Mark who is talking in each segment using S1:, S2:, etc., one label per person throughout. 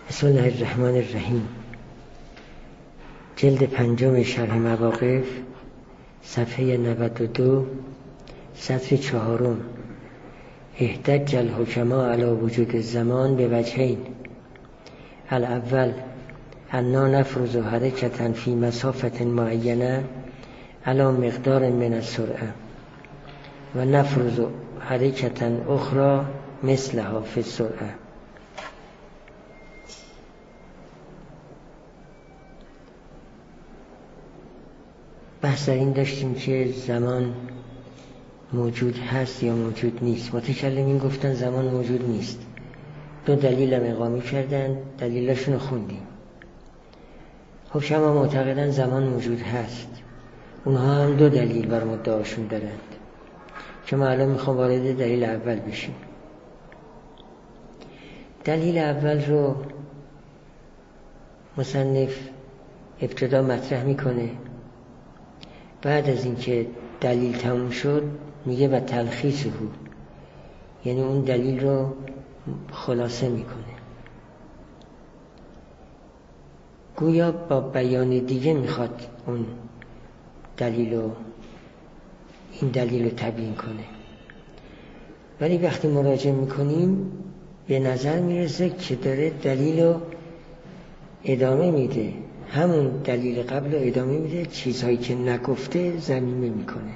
S1: بسم الله الرحمن الرحیم. جلد 5 شرح مواقف، صفحه 92، سطر 4. احتج الحکما علی وجود الزمان به وجهین. الاول انا نفرض حرکتا فی مسافت معینه علی مقدار من السرعه و نفرض حرکتا اخرى مثلها فی السرعه. بحث در این داشتیم که زمان موجود هست یا موجود نیست. متکلمین گفتن زمان موجود نیست. 2 دلیل هم اقامه کردن، دلیلاشون رو خوندیم. حکما معتقدن زمان موجود هست. اونها هم 2 دلیل بر مدعاشون دارند که ما الان میخوام وارد دلیل اول بشیم. دلیل اول رو مصنف ابتدا مطرح میکنه، بعد از اینکه دلیل تموم شد میگه و تلخیصه، یعنی اون دلیل رو خلاصه میکنه. گویا با بیان دیگه میخواد اون این دلیل رو تبیین کنه، ولی وقتی مراجعه میکنیم به نظر میرسه که داره دلیل رو ادامه میده، همون دلیل قبل رو ادامه میده، چیزهایی که نگفته ضمیمه میکنه.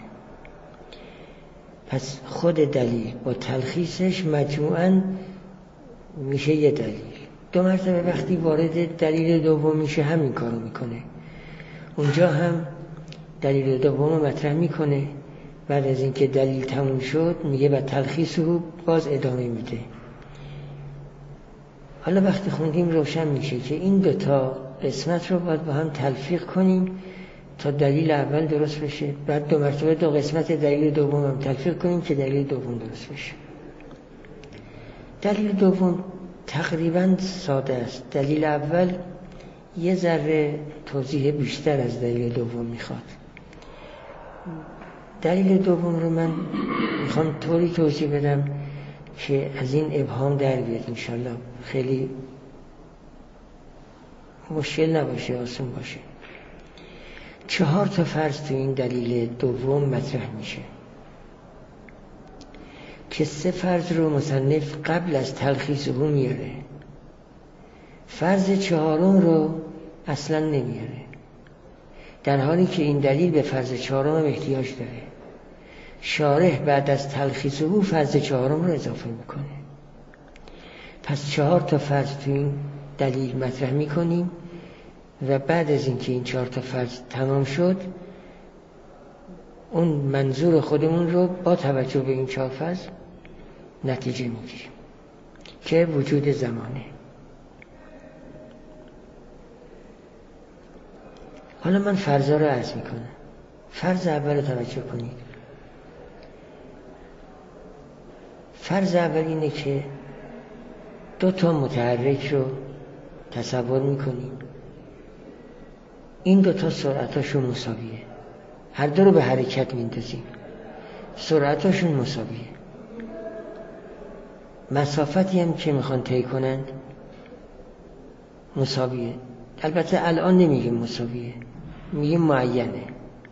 S1: پس خود دلیل با تلخیصش مجموعاً میشه یه دلیل. 2 مرتبه وقتی وارد دلیل دوم میشه همین کارو میکنه. اونجا هم دلیل دوم رو مطرح میکنه، بعد از اینکه دلیل تموم شد میگه و تلخیص رو باز ادامه میده. حالا وقتی خوندیم روشن میشه که این 2 قسمت رو باید با هم تلفیق کنیم تا دلیل اول درست بشه، بعد 2 مرتبه 2 قسمت دلیل دوم هم تلفیق کنیم که دلیل دوم درست بشه. دلیل دوم تقریبا ساده است. دلیل اول یه ذره توضیح بیشتر از دلیل دوم میخواد. دلیل دوم رو من میخوام طوری توضیح بدم که از این ابهام در بیاد، انشالله خیلی مشکل نباشه، آسان باشه. 4 فرض تو این دلیل دوم مطرح میشه که 3 فرض رو مصنف قبل از تلخیص او میاره. فرض 4 رو اصلا نمیاره، در حالی که این دلیل به فرض 4 هم احتیاج داره. شارح بعد از تلخیص او فرض 4 رو اضافه میکنه. پس 4 فرض تو این دلیل مطرح میکنیم و بعد از اینکه این 4 فرض تمام شد اون منظور خودمون رو با توجه به این 4 فرض نتیجه میگیریم که وجود زمانه. حالا من فرضا رو عرض میکنم. فرض اول رو توجه کنید. فرض اول اینه که 2 متحرک رو تصور میکنیم. این 2 سرعتاشون مساویه، هر 2 رو به حرکت میندازیم، سرعتاشون مساویه. مسافتی هم که میخوان طی کنند مساویه. البته الان نمیگیم مساویه، میگیم معینه.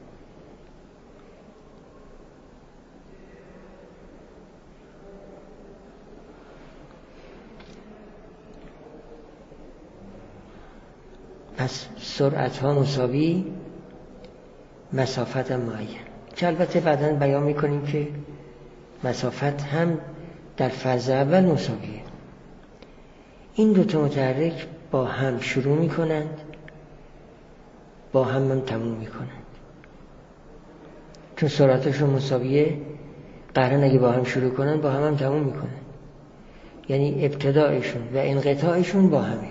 S1: پس سرعت ها مساوی، مسافت هم معین، که البته بعداً بیان میکنیم که مسافت هم در فرض اول مساویه. این 2 متحرک با هم شروع میکنند، با هم تموم میکنند. چون سرعتشون مساویه، قراره اگه با هم شروع کنند با هم تموم میکنند. یعنی ابتدایشون و انقطاعشون با همه.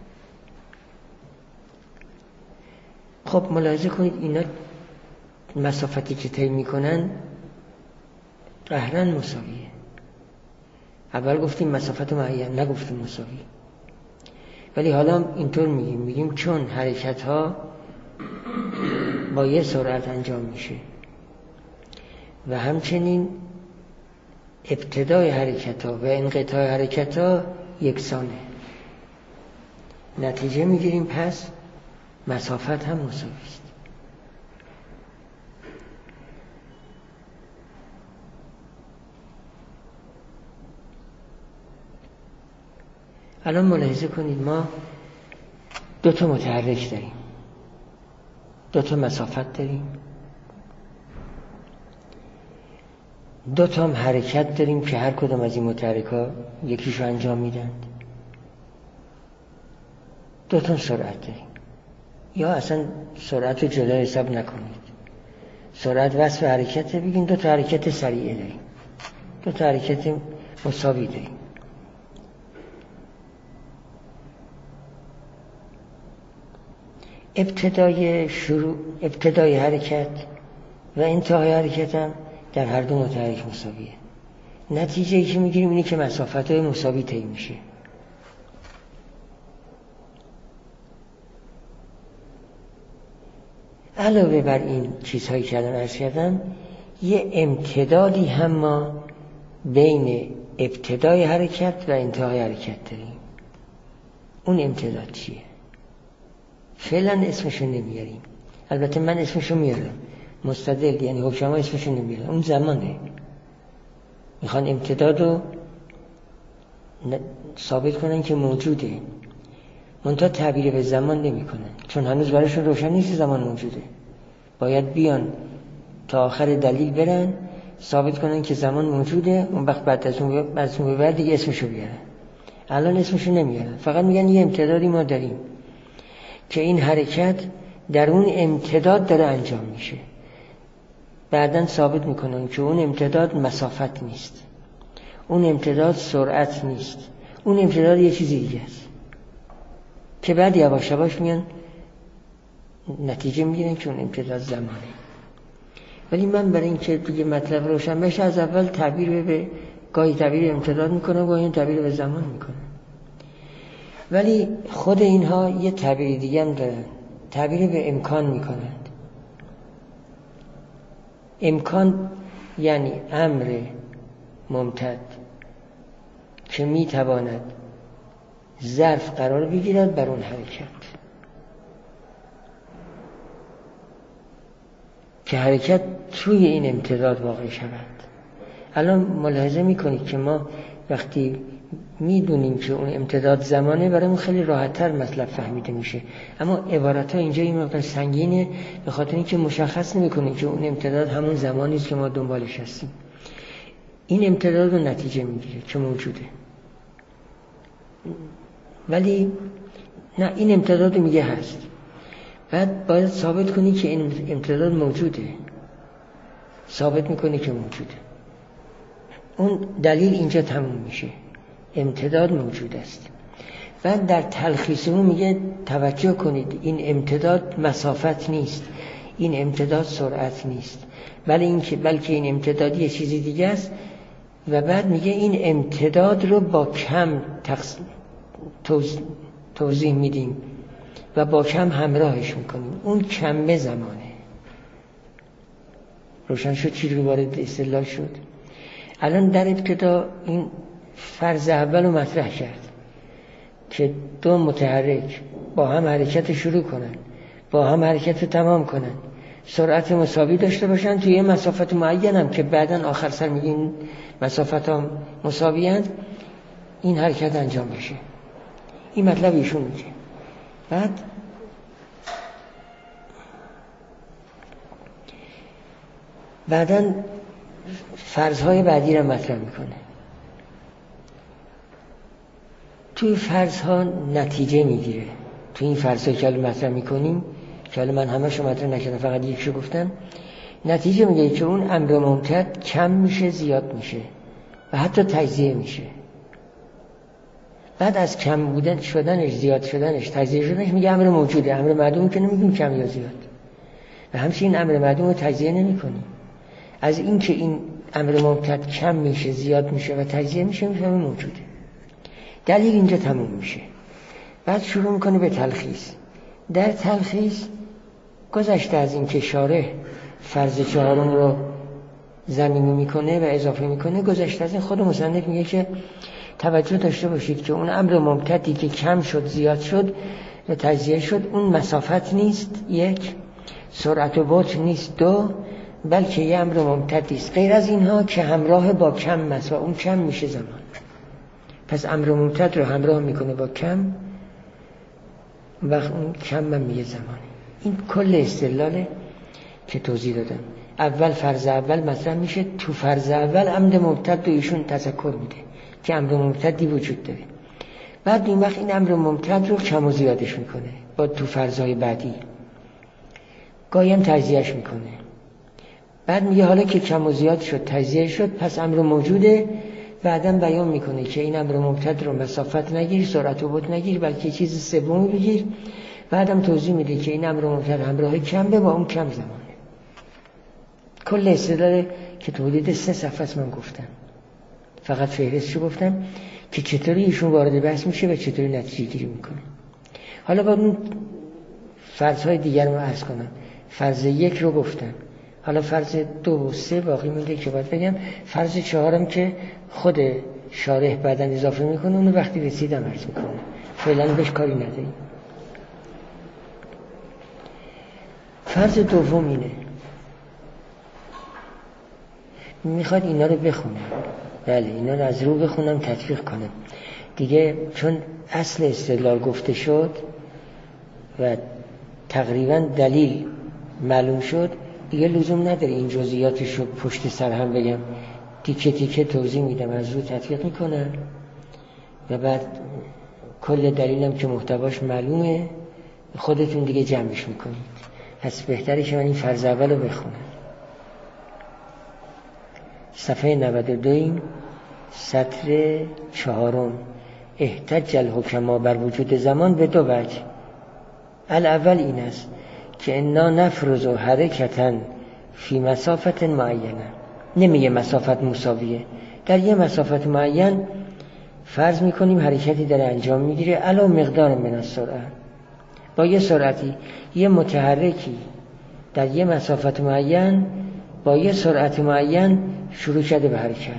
S1: خب ملاحظه کنید اینا مسافتی که طی میکنن قهرن مساویه. اول گفتیم مسافت معین، نگفتیم مساوی. ولی حالا اینطور میگیم چون حرکت ها با یه سرعت انجام میشه و همچنین ابتدای حرکت ها و انقطاع حرکت ها یکسانه. نتیجه میگیریم پس مسافت هم مساوی است. الان ملاحظه کنید ما دو تا متحرک داریم، دو تا مسافت داریم، دو تا هم حرکت داریم که هر کدام از این متحرک‌ها یکیشو انجام میدند، دو تا سرعت داریم. یا اصلا سرعت رو جدا حساب نکنید، سرعت وصف حرکته، بگین دو تا حرکت سریعه داریم، دو تا حرکت مساوی داریم. ابتدای حرکت و انتهای حرکت هم در هر دو متحرک مساویه. نتیجه‌ای که میگیریم اینه که مسافت‌های مساوی طی میشه. علاوه بر این چیزهایی که الان عرض کردم، یه امتدادی هم ما بین ابتدای حرکت و انتهای حرکت داریم. اون امتداد چیه؟ فعلا اسمشو نمیاریم، البته من اسمشو میارم، مستدل یعنی حکما اسمشو نمیارم. اون زمانه میخوان امتداد رو ثابت کنن که موجوده، منتها تعبیر به زمان نمی کنن، چون هنوز براشون روشن نیست زمان موجوده. باید بیان تا آخر دلیل برن ثابت کنن که زمان موجوده، اون وقت بعد از اون به بعد دیگه اسمشو بیارن. الان اسمشو نمیارن، فقط میگن یه امتدادی ما داریم که این حرکت در اون امتداد داره انجام میشه. بعداً ثابت میکنن که اون امتداد مسافت نیست، اون امتداد سرعت نیست، اون امتداد یه چیزی دیگه است که بعد یواش یواش میان نتیجه میگیرن که اون امتداد زمانه. ولی من برای اینکه دیگه مطلب روشن بشه از اول تعبیر به گاهی تعبیر امتداد میکنم، گاهی تعبیر به زمان میکنم. ولی خود اینها یه تعبیر دیگه هم دارن، تعبیر به امکان میکنند. امکان یعنی امر ممتد که میتواند ظرف قرار بگیرد بر اون حرکت، که حرکت توی این امتداد واقع شود. الان ملاحظه میکنید که ما وقتی میدونیم که اون امتداد زمانه، برامون خیلی راحت‌تر مطلب فهمیده میشه. اما عبارت‌ها اینجا این مقدار سنگینه به خاطر اینکه مشخص نمی‌کنه که اون امتداد همون زمانی است که ما دنبالش هستیم. این امتداد رو نتیجه میگیره که موجوده، ولی نه، این امتداد رو میگه هست. بعد باید ثابت کنی که این امتداد موجوده، ثابت میکنه که موجوده. اون دلیل اینجا تموم میشه، امتداد موجود است. بعد در تلخیص اون میگه توجه کنید این امتداد مسافت نیست، این امتداد سرعت نیست، بلکه این امتداد یه چیزی دیگه است. و بعد میگه این امتداد رو با کم توضیح میدیم و با کم همراهش میکنیم. اون کم زمانه. روشن شد چی رو وارد اصطلاح شد؟ الان در ابتدا این فرض اول رو مطرح کرد که دو متحرک با هم حرکت شروع کنن، با هم حرکت رو تمام کنن، سرعت مساوی داشته باشن توی یه مسافت معین هم که بعداً آخر سر میگین مسافت ها مساوی هست، این حرکت انجام بشه. این مطلب ایشون میگه. بعداً فرض‌های بعدی رو مطرح میکنه. توی فرض‌ها نتیجه میگیره. توی این فرض‌هایی که الان مطرح میکنیم، که الان من همه‌شو مطرح نکردم، فقط یکشو گفتم، نتیجه میگه که اون امر ممتد کم میشه، زیاد میشه و حتی تجزیه میشه. بعد از کم بودن شدنش، زیاد شدنش، تجزیه شدنش میگه امر موجوده. امر معدوم که نمیگیم کم یا زیاد، و همچنین امر معدوم رو تجزیه نمی‌کنیم. از این که این امر ممتد کم میشه، زیاد میشه و تجزیه میشه، میفهمه موجوده. دلیل اینجا تموم میشه. بعد شروع میکنه به تلخیص. در تلخیص گذشته از این که شارح فرض چهارم رو ضمیمه میکنه و اضافه میکنه، گذشته از این خود مصنف میگه که توجه داشته باشید که اون امر ممتدی که کم شد زیاد شد تجزیه شد، اون مسافت نیست یک، سرعت و بطء نیست دو، بلکه یه امر ممتدی است غیر از اینها که همراه با کم مسافت، اون کم میشه زمان. پس امر ممتد رو همراه میکنه با کم، وقت اون کم هم میگه زمانه. این کل استدلاله که توضیح دادم. اول فرض اول مطرح میشه، تو فرض اول امر ممتد رو ایشون تذکر میده که امر ممتدی وجود داره. بعد این وقت این امر ممتد رو کم و زیادش میکنه با تو فرضای بعدی، گاهی هم تجزیهش میکنه. بعد میگه حالا که کم و زیاد شد تجزیه شد پس امر موجوده. بعدم بیان میکنه که این امر ممتد رو مسافت نگیر، سرعت و بطء نگیر، بلکه چیز سومی بگیر. بعدم توضیح میده که این امر ممتد همراه کم به با اون کم زمانه. کل استدلال که تو حدود 3 صفحه است من گفتم، فقط فهرستشو گفتم که چطوری ایشون وارد بحث میشه و چطوری نتیجه گیری میکنه. حالا با اون فرض‌های دیگر رو عرض کنم. فرض 1 رو گفتم، حالا فرض 2 و 3 باقی مونده که باید بگم. فرض 4 که خود شارح بعداً اضافه میکنه، اونو وقتی رسیدم عرض میکنه، فعلا بهش کاری نداریم. فرض دوم اینه، میخواد اینا رو بخونم. بله اینا رو از رو بخونم تطبیق کنم دیگه، چون اصل استدلال گفته شد و تقریبا دلیل معلوم شد دیگه لزوم نداره این جزئیاتش رو پشت سر هم بگم. تیکه تیکه توضیح میدم، از رو تطبیق میکنم و بعد کل دلیلم که محتواش معلومه خودتون دیگه جمعش میکنید. پس بهتره که من این فرض اول رو بخونم. صفحه 92 سطر 4. احتج الحکما بر وجود زمان به 2 وجه. الاول این است که انا نفرض حرکتا فی مسافت معینه، نمیگه مسافت مساویه، در یه مسافت معین فرض میکنیم حرکتی در انجام میگیره علا مقدار من السرعه، با یه سرعتی، یه متحرکی در یه مسافت معین با یه سرعت معین شروع کرده به حرکت.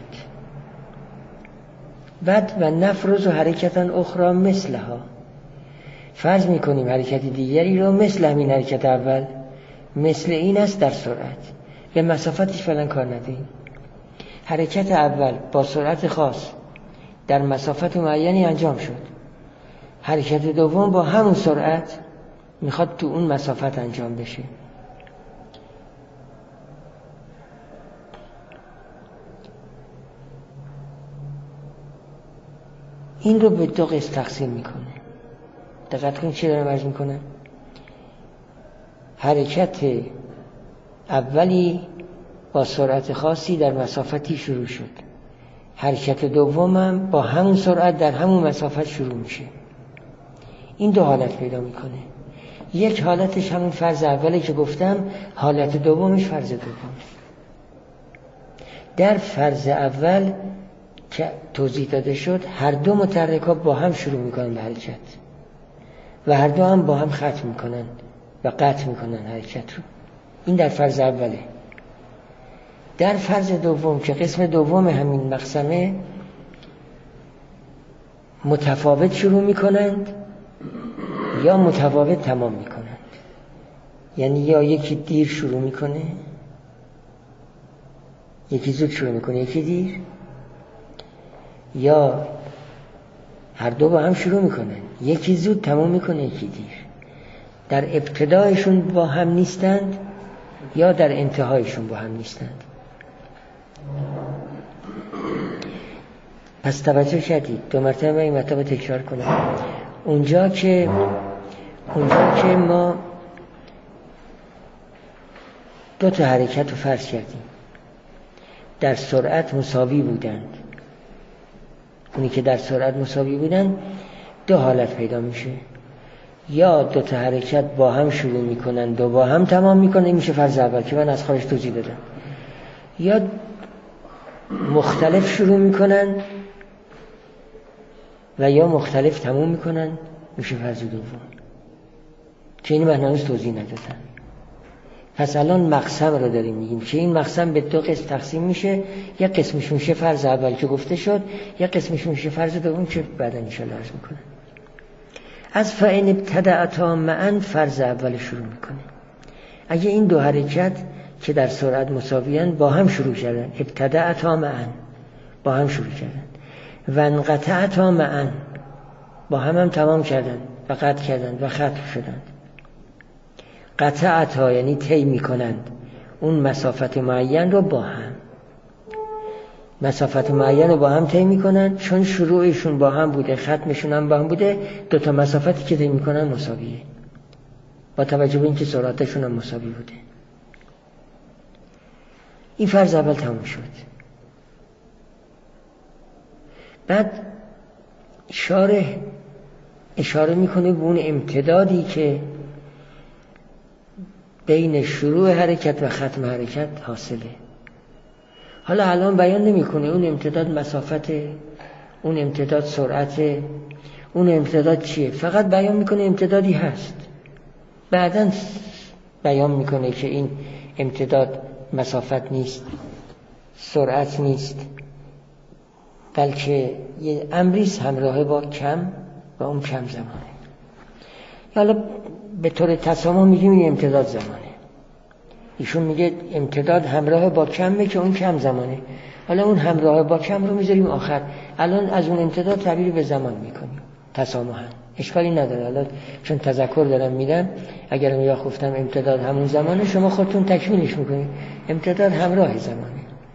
S1: بعد و نفرض حرکتا اخرى مثلها، فرض میکنیم حرکت دیگری رو مثل همین حرکت اول، مثل این است در سرعت، به مسافتش فعلا کار نداریم. حرکت اول با سرعت خاص در مسافت معینی انجام شد، حرکت دوم با همون سرعت میخواد تو اون مسافت انجام بشه. این رو به 2 قسم تقسیم میکنه. دقت کنید چی دارم عرض میکنم. حرکت اولی با سرعت خاصی در مسافتی شروع شد، حرکت دومم با همون سرعت در همون مسافت شروع میشه. این 2 حالت پیدا میکنه. یک حالتش همون فرض اولی که گفتم، حالت دومش فرض دوم. در فرض اول که توضیح داده شد هر 2 متحرک‌ها با هم شروع میکنن به حرکت و هر 2 هم با هم ختم میکنن و قطع میکنن حرکت رو. این در فرض اوله. در فرض دوم که قسم دوم همین مقسمه، متفاوت شروع میکنند یا متفاوت تمام میکنند. یعنی یا یکی دیر شروع میکنه، یکی زود شروع میکنه، یکی دیر، یا هر 2 با هم شروع میکنن، یکی زود تمام میکنه یکی دیر. در ابتدایشون با هم نیستند یا در انتهایشون با هم نیستند. پس توجه کردید 2 مرتبه من این مطلب تکرار کنم. اونجا که ما 2 تا حرکت رو فرض کردیم در سرعت مساوی بودند، اونی که در سرعت مساوی بودن 2 حالت پیدا میشه. یا 2 تا حرکت با هم شروع میکنن، 2 با هم تمام میکنن، میشه فرض اول که من از خارج توضیح دادم. یا مختلف شروع میکنن و یا مختلف تمام میکنن، میشه فرض دوم که این من هنوز توضیح ندادم. پس الان مقسم رو داریم میگیم که این مقسم به دو قسم تقسیم میشه. یک قسمش میشه فرض اول که گفته شد، یک قسمش میشه فرض دوم که بعدا ان شاء الله عرض میکنه. از فإن ابتدأتا معا فرض اول شروع میکنه. اگه این دو حرکت که در سرعت مساویان با هم شروع کردن، ابتدأتا معا با هم شروع کردن، و انقطعتا معا با هم تمام کردن و قطع کردن و ختم شدند. قطعتا یعنی طی میکنند اون مسافت معین رو با هم، مسافت معین رو با هم طی میکنند، چون شروعشون با هم بوده ختمشون هم با هم بوده، دو تا مسافتی که طی میکنن مساویه با توجه به اینکه سرعتشون هم مساوی بوده. این فرض اول تموم شد. بعد شارح اشاره میکنه به اون امتدادی که بین شروع حرکت و ختم حرکت حاصله. حالا الان بیان نمیکنه اون امتداد مسافت، اون امتداد سرعت، اون امتداد چیه، فقط بیان میکنه امتدادی هست. بعداً بیان میکنه که این امتداد مسافت نیست، سرعت نیست، بلکه یه امریست همراه با کم و اون کم زمانه. حالا به طور تسامح میگیم این امتداد زمانه. ایشون میگه امتداد همراه با کمه که اون کم زمانه. حالا اون همراه با کم رو میذاریم آخر. الان از اون امتداد تعبیر به زمان میکنیم تسامحاً، اشکالی نداره. حالا چون تذکر دارم میدم، اگر یا گفتم امتداد همون زمانه، شما خودتون تکمیلش میکنید. امتداد همراه زمانه.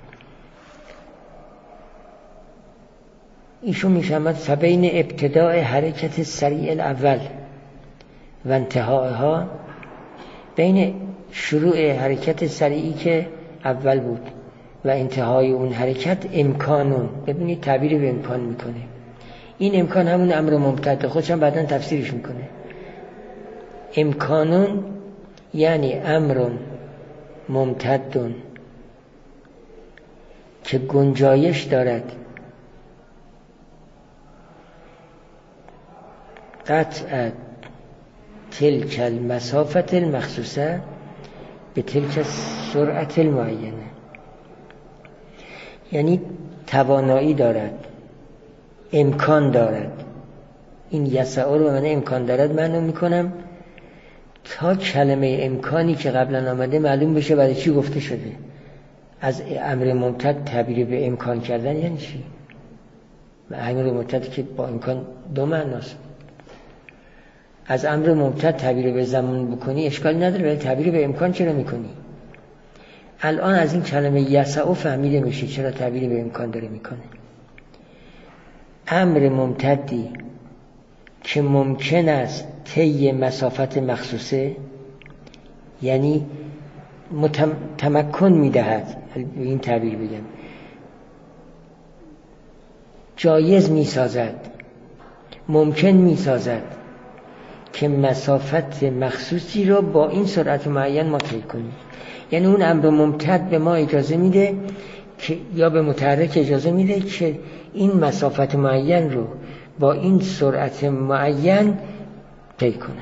S1: ایشون میفهمد فبین ابتداء حرکت سریع الاول و انتهاءها، بین شروع حرکت سریعی که اول بود و انتهای اون حرکت امکانون. ببینید تعبیر به امکان میکنه. این امکان همون امر ممتد، خودشم بعداً تفسیرش میکنه. امکانون یعنی امر ممتدون که گنجایش دارد قطع تلک المسافت المخصوصه به تلک سرعت المعینه، یعنی توانایی دارد، امکان دارد. این یسعو رو من امکان دارد معنی میکنم تا کلمه امکانی که قبلا آمده معلوم بشه برای چی گفته شده. از امر ممتد تعبیر به امکان کردن یعنی چی؟ امر ممتد که با امکان دو معناست. از امر ممتد تعبیر به زمان بکنی اشکال نداره، ولی تعبیر به امکان چرا میکنی؟ الان از این کلمه یسعو فهمیده میشه چرا تعبیر به امکان داره میکنه. امر ممتدی که ممکن است طی مسافت مخصوصه، یعنی تمکن میدهد، این تعبیر بگم، جایز میسازد، ممکن میسازد که مسافت مخصوصی رو با این سرعت معین ما طی کنیم. یعنی اون امر ممتد به ما اجازه میده که، یا به متحرک اجازه میده که این مسافت معین رو با این سرعت معین طی کند.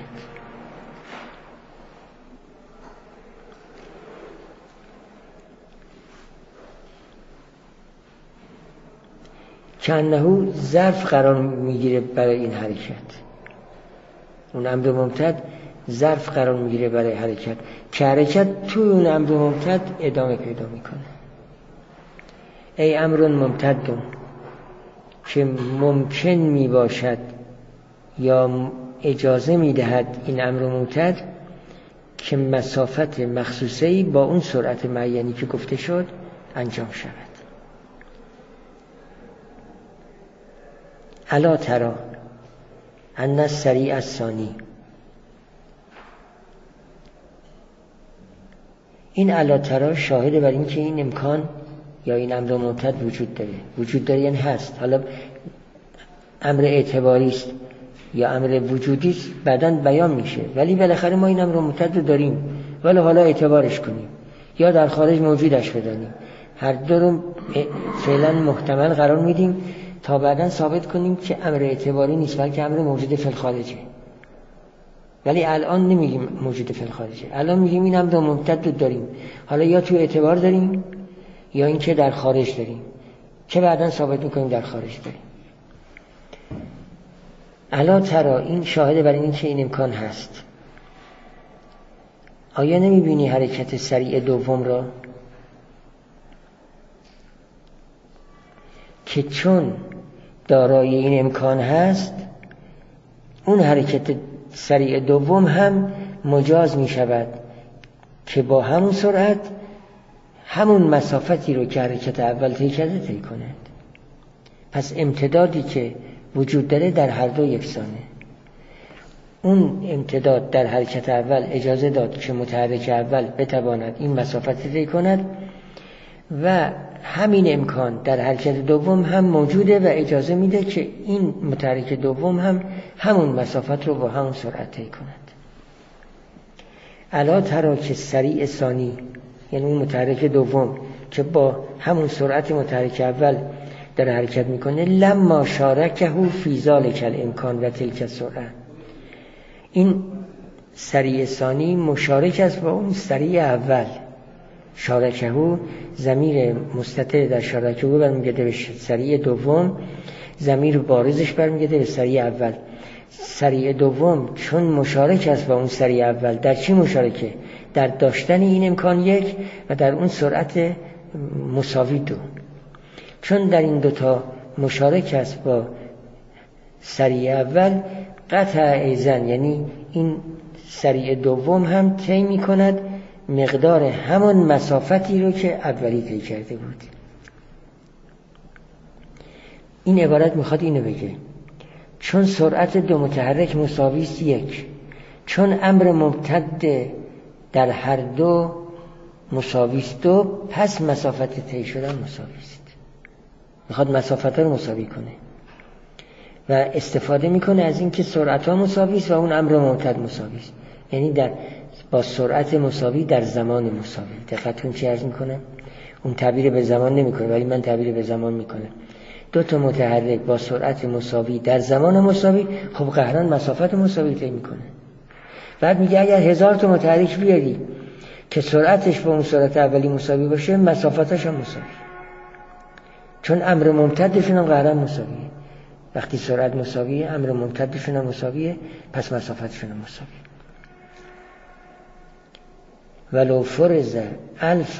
S1: که انه ظرف قرار میگیره برای این حرکت. اون امر ممتد ظرف قرار میگیره برای حرکت که حرکت توی اون امر ممتد ادامه پیدا میکنه. ای امر ممتد که ممکن میباشد یا اجازه میدهد این امر ممتد که مسافت مخصوصه‌ای با اون سرعت معینی که گفته شد انجام شود. الا تری ان السریع الثانی، این الا تری شاهده بر این که این امکان یا این امر ممتد وجود داره یعنی هست. حالا امر اعتباری است یا امر وجودی است بعداً بیان میشه، ولی بالاخره ما این امر ممتد رو داریم، ولی حالا اعتبارش کنیم یا در خارج موجودش بدانیم. هر دو رو فعلا محتمل قرار میدیم تا بعداً ثابت کنیم که امر اعتباری نیست بلکه امر موجود فی الخارجه. ولی الان نمیگیم موجود فی الخارجه، الان میگیم این امر ممتد داریم، حالا یا تو اعتبار داریم یا اینکه در خارج داریم که بعداً ثابت میکنیم در خارج داریم. الا ترا، این شاهده برای این که این امکان هست. آیا نمیبینی حرکت سریع دوم را که چون دارای این امکان هست، اون حرکت سریع دوم هم مجاز می شود که با همون سرعت همون مسافتی رو که حرکت اول طی کرده طی کند. پس امتدادی که وجود داره در هر دو یکسانه. اون امتداد در حرکت اول اجازه داد که متحرک اول بتواند این مسافت طی کند و همین امکان در حرکت دوم هم موجوده و اجازه میده که این متحرک دوم هم همون مسافت رو با همون سرعت طی کند. الا ترا که سریع ثانی، یعنی اون متحرک دوم که با همون سرعت متحرک اول در حرکت میکنه، لما شارکه فی ذلک الامکان و تلک سرعت، این سریع ثانی مشارک است با اون سریع اول. شارکه ضمیر مستتر در شارکه برمیگرده به سریع دوم، ضمیر بارزش برمیگرده به سریع اول. سریع دوم چون مشارک است با اون سریع اول، در چی مشارکه؟ در داشتن این امکان یک و در اون سرعت مساوی دو. چون در این دوتا مشارک است با سریع اول، قطع ایزن، یعنی این سریع دوم هم طی می کند مقدار همون مسافتی رو که اولی طی کرده بود. این عبارت میخواد اینو بگه چون سرعت دو متحرک مساوی است یک، چون امر ممتد در هر دو مساوی است دو، پس مسافت طی شدن مساوی است. میخواد مسافت رو مساوی کنه و استفاده میکنه از این که سرعت ها مساوی است و اون امر ممتد مساوی است، یعنی با سرعت مساوی در زمان مساوی. دقیقتون چی عرض میکنه؟ اون تعبیر به زمان نمیکنه ولی من تعبیر به زمان میکنه. دو تا متحرک با سرعت مساوی در زمان مساوی، خب قهرن مسافت مساوی طی میکنه. بعد میگه اگر 1000 تا متحرک بیاری که سرعتش با اون سرعت اولی مساوی باشه، مسافتش هم مساوی، چون امر ممتدشون هم قهرن مساویه. وقتی سرعت مساویه، امر ممتدشون هم مساویه، پس مسافتشون هم مساویه. ولو فرض الف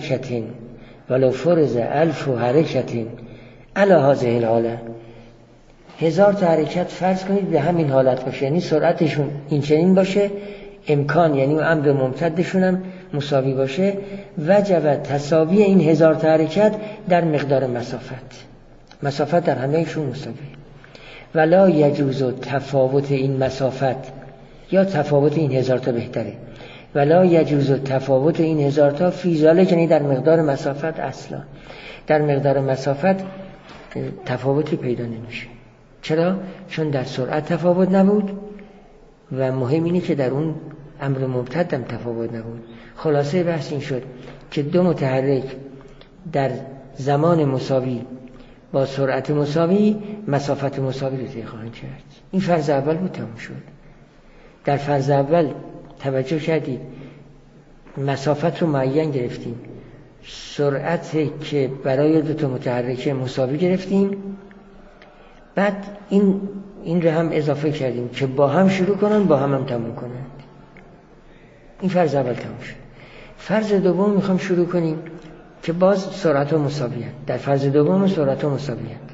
S1: حرکت علی هذه الحاله، 1000 تا حرکت فرض کنید به همین حالت باشه، یعنی سرعتشون این چنین باشه، امکان یعنی امر ممتدشون هم مساوی باشه، وجب تساوی این 1000 تا حرکت در مقدار مسافت در همهشون مساوی. ولا یجوز تفاوت این مسافت، یا تفاوت این 1000 تا بهتره، ولا یجوز تفاوت این 1000 تا فی ذلک، یعنی در مقدار مسافت اصلا. در مقدار مسافت تفاوتی پیدا نمیشه. چرا؟ چون در سرعت تفاوت نبود و مهم اینه که در اون امر ممتد هم تفاوت نبود. خلاصه بحث این شد که دو متحرک در زمان مساوی با سرعت مساوی مسافت مساوی رو طی خواهند کرد. این فرض اول بود، تموم شد. در فرض اول توجه کردید مسافت رو معین گرفتیم، سرعت که برای دو تا متحرک مساوی گرفتیم، بعد این رو هم اضافه کردیم که با هم شروع کنن با هم تموم کنن. این فرض اول تموم شد. فرض دوم میخوام شروع کنیم که باز سرعت ها مساوی هست. در فرض دوم سرعت ها مساوی هست،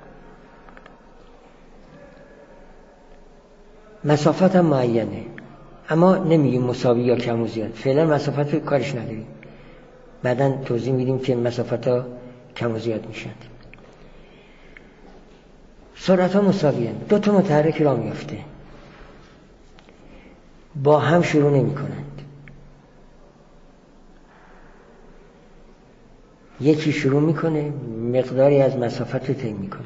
S1: مسافت هم معینه، اما نمیگیم مساوی یا کم و زیاد. فعلا مسافت رو کارش نداریم، بعداً توضیح میدیم که مسافت ها کم و زیاد میشن. سرعت ها مساوی هست، دو تا متحرک را میفته، با هم شروع نمی کنند. یکی شروع میکنه مقداری از مسافت رو طی میکنه،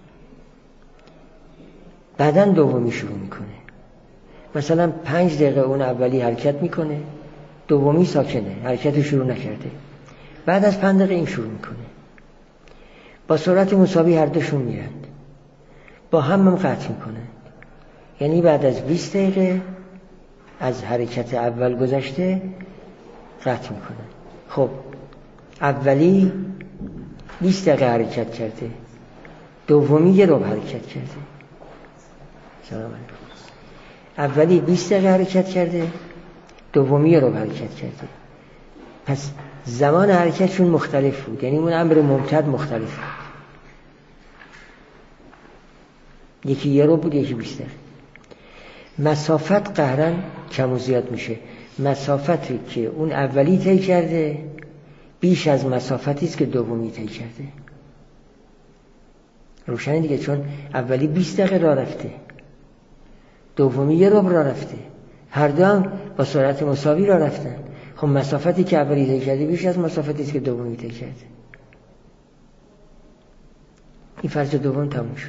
S1: بعداً دومی شروع میکنه. مثلا 5 دقیقه اون اولی حرکت میکنه، دومی ساکنه، حرکت شروع نکرده. بعد از 5 دقیقه این شروع میکنه، با سرعت مساوی هر دوشون میرند، با هم قطع میکنند. یعنی بعد از 20 دقیقه از حرکت اول گذشته قطع میکنن. خب اولی 20 دقیقه حرکت کرده، دومی یه ربع حرکت کرده. سلام علیکم. اولی 20 دقیقه حرکت کرده، دومی یه ربع حرکت کرده. پس زمان حرکتشون مختلف بود، یعنی اون امر ممتد مختلف بود. یکی یه ربع بود، یکی 20 دقیقه. مسافت قهرن کم و زیاد میشه. مسافتی که اون اولی طی کرده بیش از مسافتی است که دومی طی کرده. روشنه دیگه، چون اولی 20 دقیقه راه رفته، دومی یه ربع راه رفته، هر دو هم با سرعت مساوی راه رفتن. خب مسافتی که اولی طی کرده بیش از مسافتی است که دومی طی کرده. این فرض دوم تموم شد.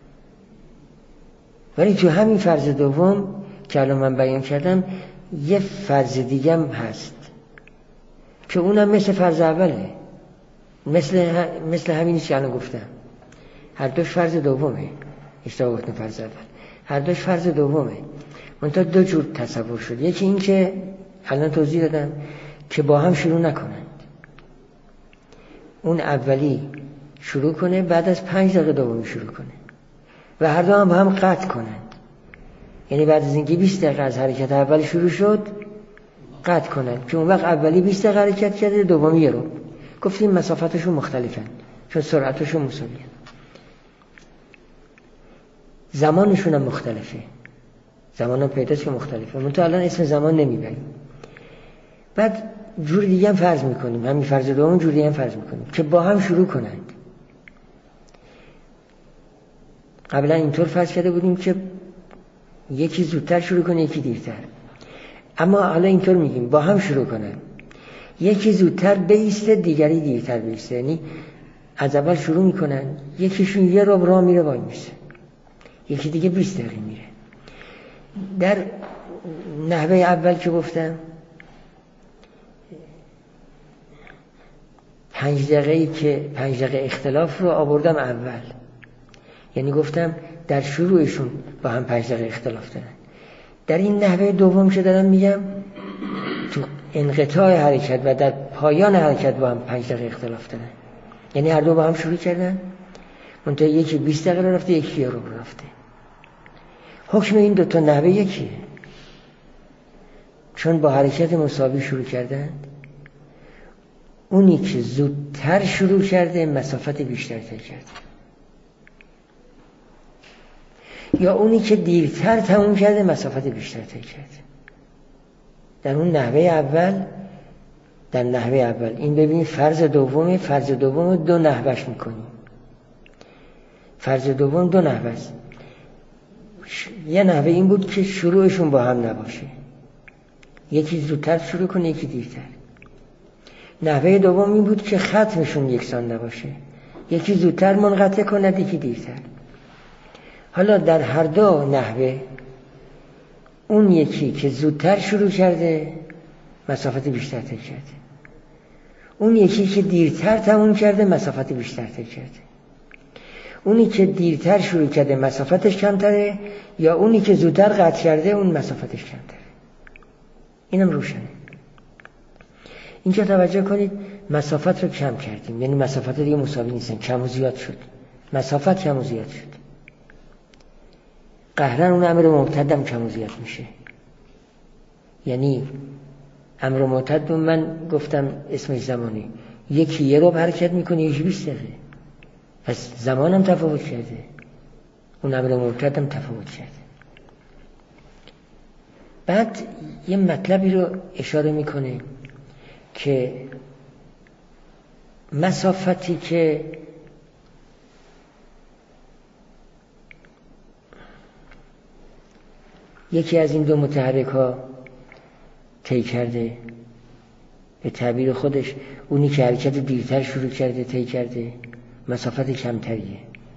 S1: ولی تو همین فرض دوم که الان من بیان کردم یه فرض دیگه هم هست که اونم مثل فرض اوله، مثل همینی که الان گفتم. هر دوش فرض دومه، اشتباه گفتم فرض اول. هر دوش فرض دومه، منتها دو جور تصور شد. یکی این که الان توضیح دادم که با هم شروع نکنند. اون اولی شروع کنه، بعد از 5 دقیقه دومی شروع کنه و هر دو هم با هم قطع کنند. یعنی بعد از اینکه 20 دقیقه از حرکت اول شروع شد قطع کنند، که اون وقت اولی 20 دقیقه حرکت کرده، دومی یه ربع. گفتیم مسافتشون مختلفن چون سرعتشون مساویه، زمانشون هم مختلفه، زمان هم پیداست که مختلفه. من تو الان اسم زمان نمیبریم. بعد جور دیگه هم فرض میکنیم، همین فرض دوم جور دیگه هم فرض میکنیم که با هم شروع کنند. قبلا اینطور فرض کرده بودیم که یکی زودتر شروع کنه یکی دیرتر، اما حالا اینطور میگیم با هم شروع کنن، یکی زودتر بیسته دیگری دیرتر بیسته. یعنی از اول شروع میکنن، یکیشون یه ربع راه میره وای میسه، یکی دیگه 20 دقیقه میره. در نحوه اول که گفتم 5 دقیقه اختلاف رو آوردم اول، یعنی گفتم در شروعشون با هم 5 دقیقه اختلاف دارن. در این نحوه دوم که دارم میگم تو انقطاع حرکت و در پایان حرکت با هم 5 دقیقه اختلاف دارن. یعنی هر دو با هم شروع کردن، منتها یکی 20 دقیقه رفته، یکی یه ربع رفته. حکم این دو تا نحوه یکیه، چون با حرکت مساوی شروع کردن. اونی که زودتر شروع کرده مسافت بیشتر طی کرده، یا اونی که دیرتر تموم کرده مسافت بیشتر طی کرده. در اون نحوه اول، در نحوه اول این ببین فرض دومه، فرض دوم دو نحوهش میکنیم. فرض دوم دو نحوه است. یه نحوه این بود که شروعشون با هم نباشه، یکی زودتر شروع کنه یکی دیرتر. نحوه دوم این بود که ختمشون یکسان نباشه، یکی زودتر منقطع کند یکی دیرتر. حالا در هر دو نحوه اون یکی که زودتر شروع کرده مسافت بیشتر طی کرده، اون یکی که دیرتر تموم کرده مسافت بیشتر طی کرده. اونی که دیرتر شروع کرده مسافتش کمتره، یا اونی که زودتر قطع کرده اون مسافتش کمتره. اینم روشنه. اینجا توجه کنید، مسافت رو کم کردیم، یعنی مسافت دیگه مساوی نیستن، کم و زیاد شد. مسافت کم و زیاد شد. قهرن اون امر ممتدم کم و زیاد میشه. یعنی امر ممتد من گفتم اسمش زمانی، یکی یه ربع حرکت میکنه یکی 20 دقیقه، پس زمانم تفاوت کرده، اون امر ممتدم تفاوت کرده. بعد یه مطلبی رو اشاره میکنه که مسافتی که یکی از این دو متحرک ها طی کرده، به تعبیر خودش اونی که حرکت دیرتر شروع کرده طی کرده مسافت کمتریه،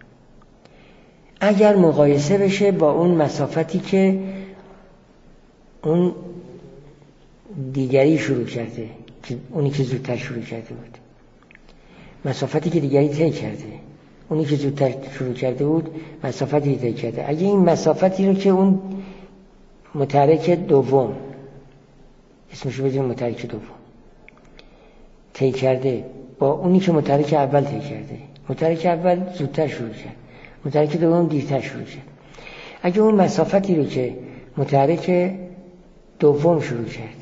S1: اگر مقایسه بشه با اون مسافتی که اون دیگری شروع کرده، که اونی که زودتر شروع کرده بود، مسافتی که دیگری طی کرده، اونی که زودتر شروع کرده بود مسافتی طی کرده. اگه این مسافتی رو که اون متحرک دوم، اسمشو بذاریم متحرک دوم، طی کرده با اونی که متحرک اول طی کرده. متحرک اول زودتر شروع کرد، متحرک دوم دیرتر شروع کرد. اگه اون مسافتی رو که متحرک دوم شروع کرد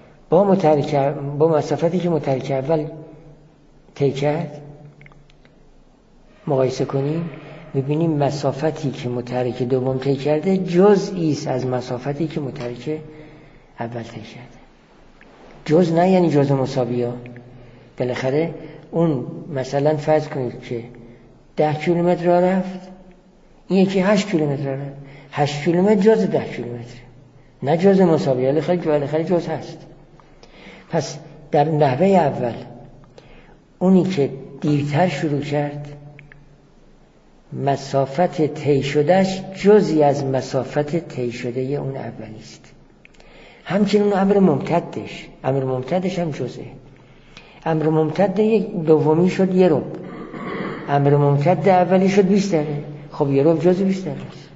S1: با مسافتی که متحرک اول طی کرد مقایسه کنیم، می‌بینیم مسافتی که متحرک دوم طی کرده جزئی است از مسافتی که متحرک اول طی کرده. جز نه یعنی جز مساویه. بالاخره اون مثلا فرض کنید که 10 کیلومتر راه رفت، این یکی 8 کیلومتر راه رفت. 8 کیلومتر جز 10 کیلومتر، نه جز مساویه. بالاخره جز هست. پس در نحوه اول اونی که دیرتر شروع کرد مسافت طی شدهش جزئی از مسافت طی شده اون اولی است. همچنین امر ممتدش هم جزئه. امر ممتد دومی شد 1 ربع، امر ممتد اولی شد 20 دقیقه. خب 1 ربع جزء 20 دقیقه است.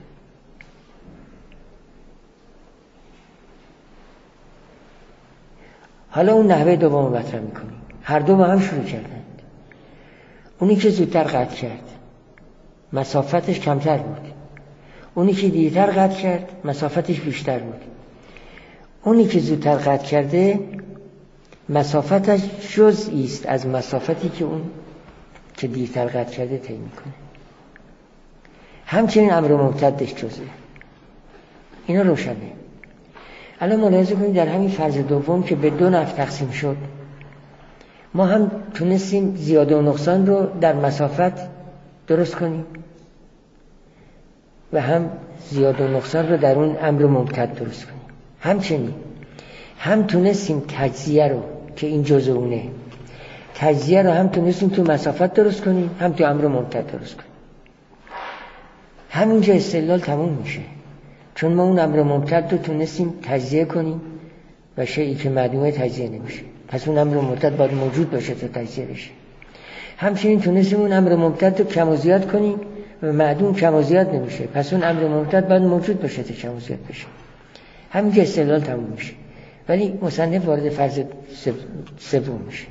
S1: حالا اون نحوه دوم رو مطرح می‌کنیم. هر دو با هم شروع کردند. اونی که زودتر قطع کرد مسافتش کمتر بود، اونی که دیرتر قطع کرد مسافتش بیشتر بود. اونی که زودتر قطع کرده مسافتش جزئی است از مسافتی که اون که دیرتر قطع کرده طی میکنه. همچنین امر ممتدش جزئه. اینا روشنه. الان ملاحظه کنید در همین فرض دوم که به 2 نحو تقسیم شد، ما هم تونستیم زیاده و نقصان رو در مسافت درست کنیم و هم زیاده و نقصان رو در اون امر ممتد درست کنیم. همچنین هم تونستیم تجزیه رو که این جزء اونه، تجزیه رو هم تونستیم تو مسافت درست کنیم، هم تو امر ممتد درست کنیم. همینجا استدلال تموم میشه، چون ما اون امر ممتد رو تونستیم تجزیه کنیم و شیئی که معدومه تجزیه نمیشه، پس اون امر ممتد باید موجود باشه تا تجزیه بشه. همچنین تونستیم اون امر ممتد رو کم و زیاد کنیم و معدوم کم و زیاد نمیشه، پس اون امر ممتد باید موجود باشه تا کم و زیاد بشه. همینجا استدلال تموم میشه. ولی مصنف وارد فرض سوم میشه.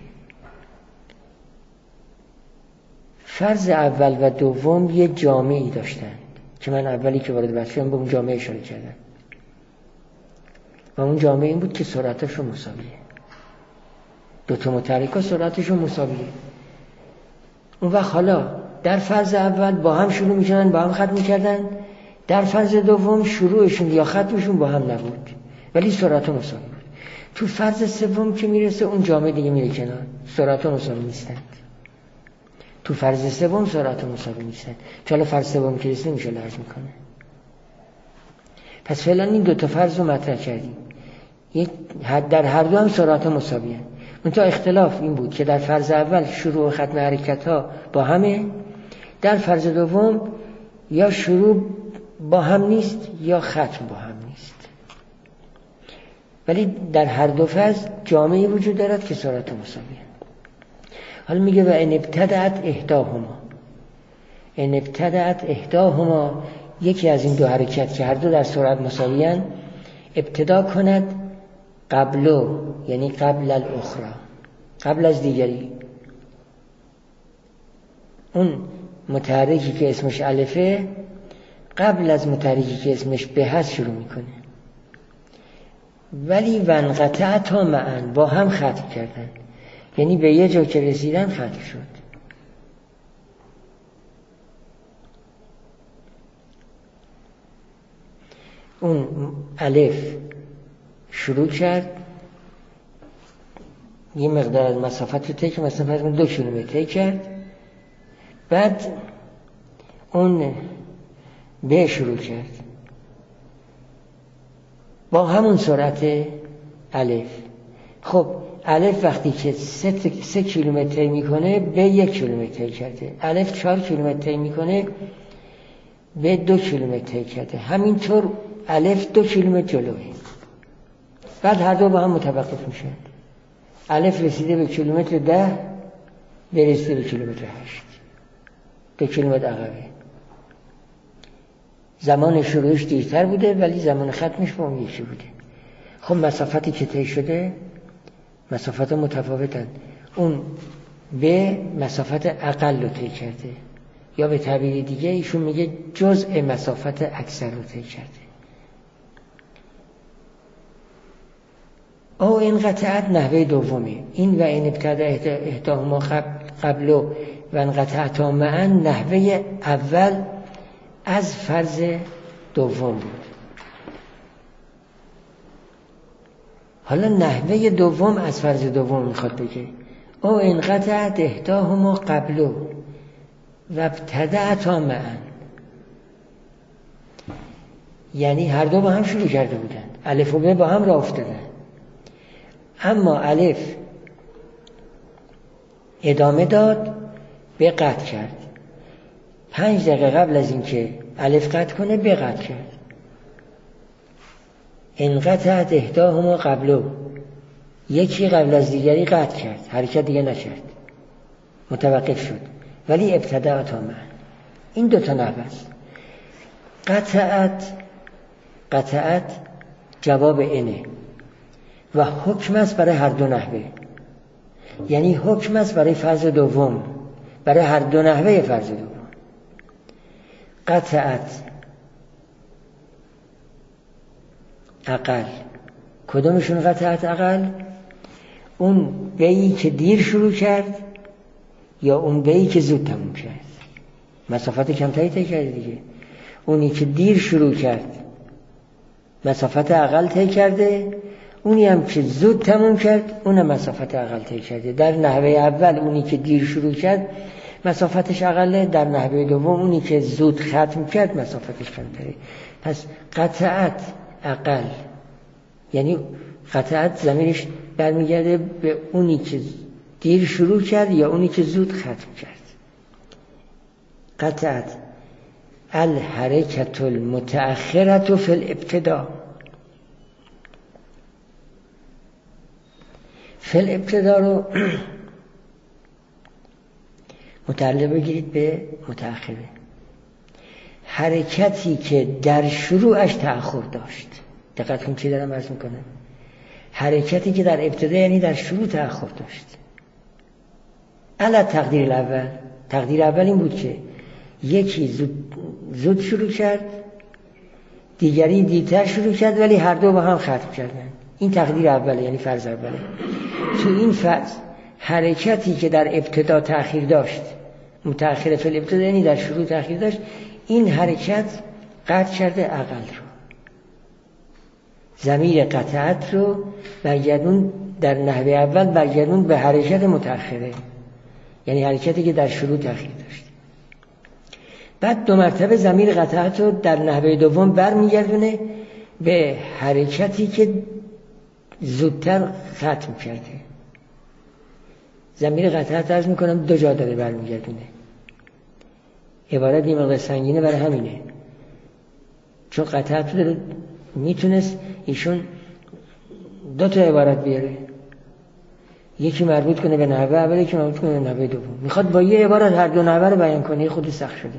S1: فرض اول و دوم یه جامعی داشتند که من اولی که وارد بحث شدم به اون جامعه اشاره کردم و اون جامعه این بود که سرعتشون مساویه. 2 تا متحرک‌ها سرعتشون مساویه. اون وقت حالا در فرض اول با هم شروع می‌کردن، با هم ختم می‌کردن. در فرض دوم شروعشون یا ختمشون با هم نبود ولی سرعتشون مساوی بود. تو فرض سوم که میرسه اون جامعه دیگه میره کنار، سرعتشون مساوی نیستند. تو فرض سوم سرعتشون مساوی نیستند. چون فرض سوم که رسید نمیشه لحاظ میکنه. پس فعلا این 2 تا فرض رو مطرح کردیم. در هر دو هم سرعت مساویه. منتها اختلاف این بود که در فرض اول شروع و ختم حرکت ها با همه، در فرض دوم یا شروع با هم نیست یا ختم با هم نیست. ولی در هر دو فرض جامعه وجود دارد که سرعت مساویه. حالا میگه و ان ابتدأت احداهما یکی از این 2 حرکت که هر دو در سرعت مساویان ابتدا کند قبلو، یعنی قبل الاخرى، قبل از دیگری. اون متحرکی که اسمش الفه قبل از متحرکی که اسمش به هست شروع میکنه. ولی وانقطعتا معا، با هم ختم کردن، یعنی به یه جا که رسیدن ختم شد. اون الف شروع کرد یه مقدار از مسافت رو طی کرد، مسافت رو 2 کیلومتر طی کرد. بعد اون به شروع کرد با همون سرعت الف. خب الف وقتی که 3 کیلومتر طی میکنه به 1 کیلومتر طی کرده، الف 4 کیلومتر طی میکنه به 2 کیلومتر طی کرده. همینطور الف 2 کیلومتر جلوه. بعد هر دو با هم متوقف میشه. الف رسیده به کیلومتر 10، برسیده به کیلومتر 8، 2 کیلومتر عقبه. زمان شروعش دیرتر بوده ولی زمان ختمش با اون یکی بوده. خب مسافتی که طی شده مسافت متفاوتن. اون به مسافت اقل رو طی کرده، یا به تعبیر دیگه ایشون میگه جزء مسافت اکثر رو طی کرده. او این قطعت نحوه دومه. این و این ابتدا احداهما قبل و انقطعتا معا نحوه اول از فرض دوم بود. حالا نحوه دوم از فرض دوم میخواد بگه او انقطعت احداهما قبل و ابتدعتا معا، یعنی هر دو با هم شروع کرده بودن، الف و ب با هم راه افتادن، اما الف ادامه داد به قطع کرد. 5 دقیقه قبل از اینکه الف قطع کنه به قطع کرد. انقطعت احداهما قبلو، یکی قبل از دیگری قطع کرد، حرکت دیگه نکرد، متوقف شد، ولی ابتدعت آمد. این دوتا نحوه است. قطعت جواب اینه و حکم است برای هر دو نحوه، یعنی حکم است برای فرض دوم، برای هر دو نحوه فرض دوم. قطعت اقل، کدومشون قطعت اقل؟ اون بیعی که دیر شروع کرد یا اون بیعی که زود تموم کرد؟ مسافت کمتری طی کرده دیگه. اونی که دیر شروع کرد مسافت اقل طی کرده، اونی هم که زود تموم کرد اونم مسافت اقل طی کرده. در نحوه اول اونی که دیر شروع کرد مسافتش اقله، در نحوه دوم اونی که زود ختم کرد مسافتش کمتره. پس قطعت اقل، یعنی قطعت ضمیرش برمیگرده به اونی که دیر شروع کرد یا اونی که زود ختم کرد. قطعت الحرکت المتأخرة فی الابتداء. فی الابتداء رو متعلق بگیرید به متأخره. حرکتی که در شروعش تأخر داشت. دقت کنید چی دارم عرض میکنم. حرکتی که در ابتدا یعنی در شروع تأخر داشت. علی تقدیر الاول، تقدیر اول این بود که یکی زود شروع کرد، دیگری دیرتر شروع کرد، ولی هر دو با هم ختم کردن. این تقدیر اوله، یعنی فرض اوله. تو این فرض حرکتی که در ابتدا تأخیر داشت، متأخر فی الابتدا یعنی در شروع تأخیر داشت، این حرکت قطع کرده اقل رو. ضمیر قطعت رو برگردون در نحوه اول برگردون به حرکت متأخره، یعنی حرکتی که در شروع تأخیر داشت. بعد 2 مرتبه ضمیر قطعت رو در نحوه دوم برمیگردونه به حرکتی که زودتر ختم کرده. ضمیر قطعت عرض میکنم 2 جا داره برمیگردونه. عبارت این مقدار سنگینه، برای همینه، چون قطعت داره میتونست ایشون 2 تا عبارت بیاره، یکی مربوط کنه به نحوه اول، یکی مربوط کنه به نحوه دوم. میخواد با یه عبارت هر دو نحوه رو بیان کنه، خود سخت شده.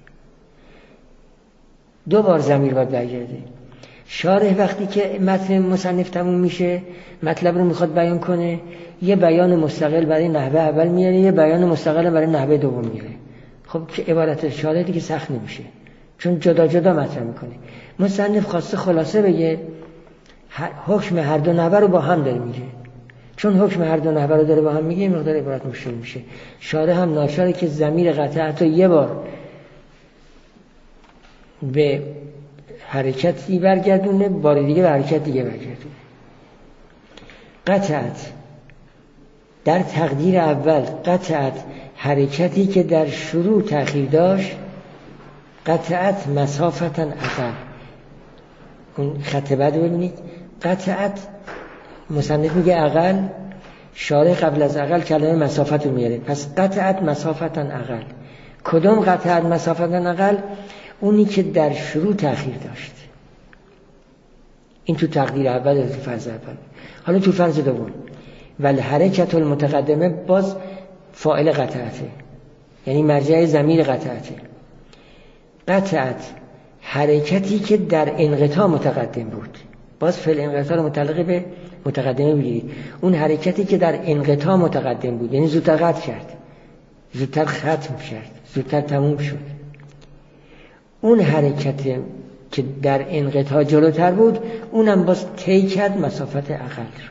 S1: 2 بار ضمیر باید برگرده. شارح وقتی که متن مصنف تموم میشه مطلب رو میخواد بیان کنه، یه بیان مستقل برای نحوه اول میاره، یه بیان مستقل برای نحوه دوم میاره. خب که عبارت شارح دیگه سخت نمیشه، چون جدا جدا مطرح میکنه. مصنف خواسته خلاصه بگه حکم هر دو نحوه رو با هم داره میگه، چون حکم هر دو نحوه رو داره با هم میگه مقدار عبارت مشکل میشه. شارح هم ناچاره که ضمیر قطعت رو یه بار به حرکتی برگردونه، بار دیگه به حرکت دیگه برگردونه. قطعت در تقدیر اول، قطعت حرکتی که در شروع تأخیر داشت، قطعت مسافتا اقل. اون خط بعد ببینید، قطعت مصنف میگه اقل، شارح قبل از اقل کلمه مسافت رو میاره، پس قطعت مسافتا اقل. کدوم قطعت مسافتا اقل؟ اونی که در شروع تأخیر داشت. این تو تقدیر اول، تو فرض اول. حالا تو فرض دوم، ولی حرکت المتقدمه باز فاعل قطعته، یعنی مرجع ضمیر قطعته. قطعت حرکتی که در انقطاع متقدم بود. باز فعل انقطاع رو متعلق به متقدمه بگیرید. اون حرکتی که در انقطاع متقدم بود، یعنی زودتر قطع کرد، زودتر ختم کرد، زودتر تموم شد. اون حرکت که در انقطاع جلوتر بود، اونم باز طی کرد مسافت اقل رو.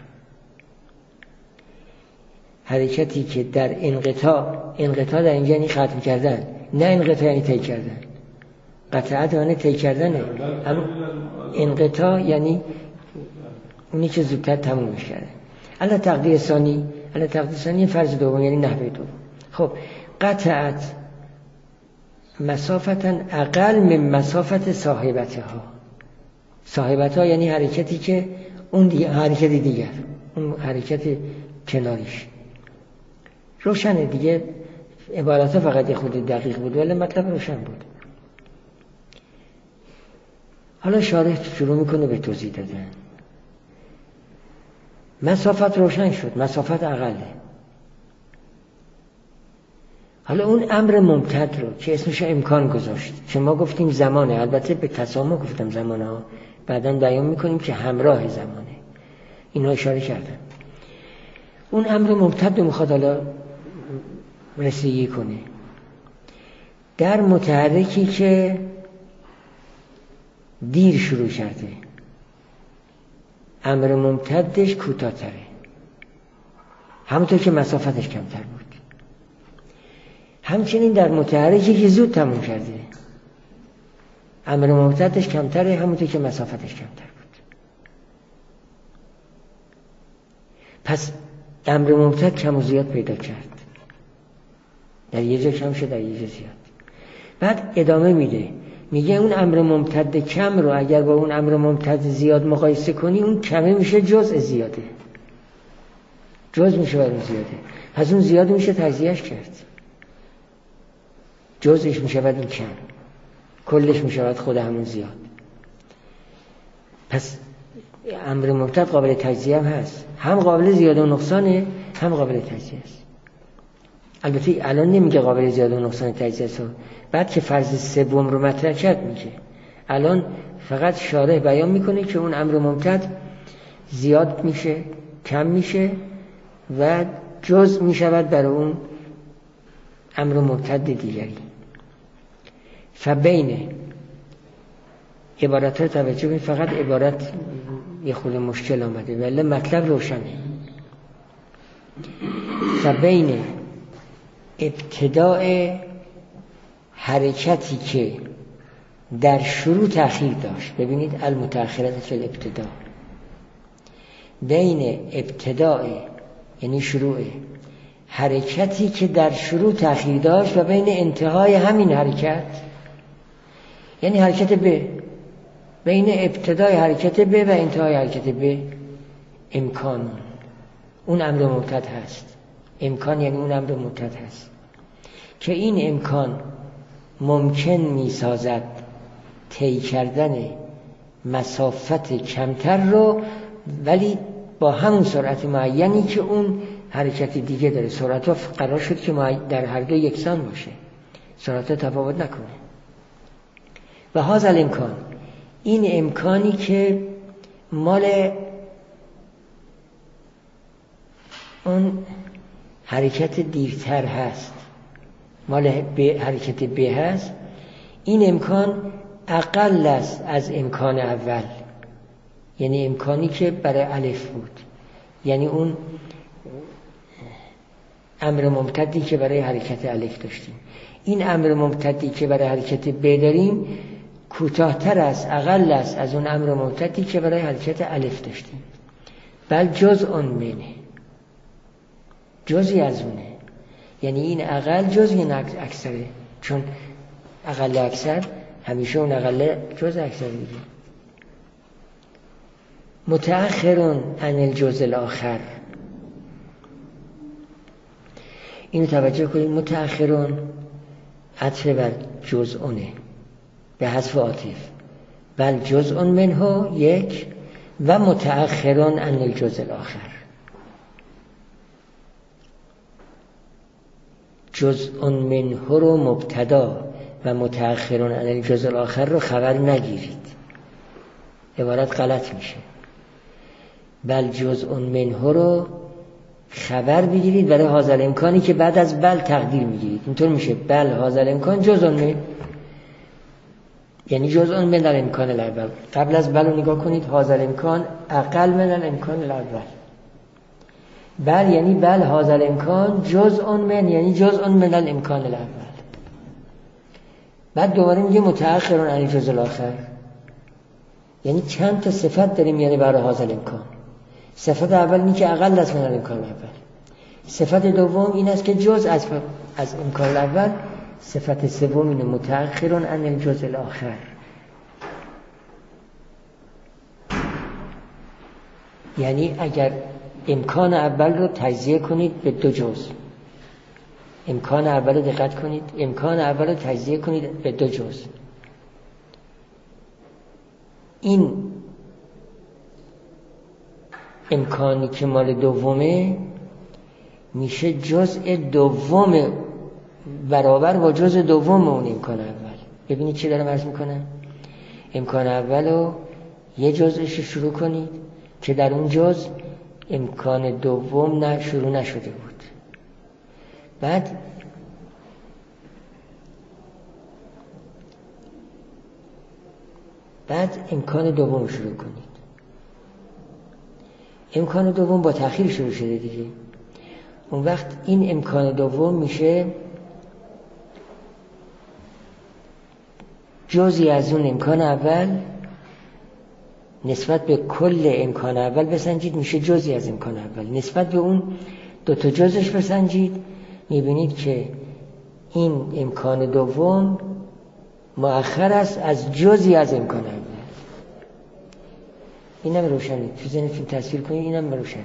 S1: حرکتی که در انقطاع در اینجا یعنی ختم کردن، نه انقطاع یعنی طی کردن. قطعت یعنی طی کردنه، اما انقطاع یعنی اونی که زودتر تموم کرده. علی تقدیر ثانی فرض دوم یعنی نحوه دوم. خب قطعت مسافتن اقل من مسافت صاحبتها یعنی حرکتی که اون حرکت دیگر، اون حرکت کناریش روشنه دیگه. عبارت فقط خود دقیق بود ولی مطلب روشن بود. حالا شارح شروع میکنه به توضیح دادن. مسافت روشن شد، مسافت اقله. حالا اون امر ممتد رو که اسمش امکان گذاشت، چون ما گفتیم زمانه، البته به تسامح گفتم زمانه ها، بعداً بیان میکنیم که همراه زمانه، اینو اشاره کردم. اون امر ممتد رو میخواد حالا رسیدگی کنه در متحرکی که دیر شروع کرده. امر ممتدش کوتاه‌تره، همونطور که مسافتش کمتر بود. همچنین در متحرکی که زود تموم کرده، امر ممتدش کمتره، همونطور که مسافتش کمتر بود. پس امر ممتد کم و زیاد پیدا کرد، در یه جا کم شد، در یه جا زیاد. بعد ادامه میده، میگه اون امر ممتد کم رو اگر با اون امر ممتد زیاد مقایسه کنی، اون کمه میشه جزء زیاده، جزء میشه بر اون زیاده. پس اون زیاد میشه تجزیهش کرد، جزءش میشود این کم، کلش میشود خود همون زیاد. پس امر ممتد قابل تجزیه هم هست، هم قابل زیاده و نقصانه، هم قابل تجزیه است. البته الان نمیگه قابل زیاده و نقصان تجزیه است، بعد که فرض سوم رو مطرح کرد میگه. الان فقط شارح بیان میکنه که اون امر ممتد زیاد میشه، کم میشه و جزء میشود برای اون امر ممتد دیگری. فبین عبارت رو توجه کنید، فقط عبارت یه خود مشکل آمده ولی مطلب روشنه. فبین ابتداء حرکتی که در شروع تأخیر داشت، ببینید المتأخرات فی الابتداء، بین ابتداء یعنی شروع حرکتی که در شروع تأخیر داشت و بین انتهای همین حرکت یعنی حرکت ب، بین ابتدای حرکت ب و انتهای حرکت ب امکان، اون امر ممتد هست. امکان یعنی اون امر ممتد هست که این امکان ممکن می سازد طی کردن مسافت کمتر رو، ولی با همون سرعت معینی که اون حرکت دیگه داره. سرعت ها قرار شد که در هر دو یکسان باشه، سرعت ها تفاوت نکنه. و هذا الامکان، این امکانی که مال اون حرکت دیرتر هست، مال حرکت ب هست، این امکان اقل است از امکان اول، یعنی امکانی که برای الف بود، یعنی اون امر ممتدی که برای حرکت الف داشتیم. این امر ممتدی که برای حرکت ب داریم کوتاه‌تر است، اقل است از اون امر ممتدی که برای حرکت الف داشتیم. بل جزء منه، جزئی از اونه، یعنی این اقل جزئی اکثره، چون اقل اکثر همیشه اون اقل جزء اکثر دیگه. متأخرون عن الجزء الاخر، اینو توجه کنید. متأخرون عطف بر جزءونه به حذف عاطف، بل جزء منه یک، و متأخرون عن الجزء الاخر. جزء منه رو مبتدا و متأخرون عن الجزء الاخر رو خبر نگیرید، عبارت غلط میشه. بل جزء منه رو خبر بگیرید برای هذا الامکانی که بعد از بل تقدیر میگیرید. اینطور میشه بل هذا الامکان جزء من، یعنی جزء من الامکان الاول. قبل از بل رو نگاه کنید، هذا الامکان اقل من الامکان الاول. بل یعنی بل هذا الامکان جزء من، یعنی جزء من الامکان الاول. بعد دوباره میگه متأخرون عن الجزء الاخر، یعنی چند تا صفت داریم یعنی برای هذا الامکان. صفت اول اینه که اقل است من الامکان الاول. صفت دوم این است که جزء از امکان الاول. صفت سوم اینه متأخرون عن الجزء الاخر، یعنی اگر امکان اول رو تجزیه کنید به دو جزء، امکان اول رو دقت کنید، امکان اول رو تجزیه کنید به دو جزء، این امکانی که مال دومه میشه جزء دوم برابر با جزء دوم اون امکان اول. ببینید چی دارم عرض میکنم. امکان اول رو یه جزءش شروع کنید که در اون جزء امکان دوم شروع نشده بود. بعد امکان دوم شروع کنید. امکان دوم با تأخیر شروع شده دیگه. اون وقت این امکان دوم میشه جزئی از اون امکان اول، نسبت به کل امکان اول بسنجید میشه جزئی از امکان اول، نسبت به اون دو تا جزش بسنجید میبینید که این امکان دوم مؤخر است از جزئی از امکان اول. اینم روشنه، تو ذهنتون تصویر کنید، اینم روشنه.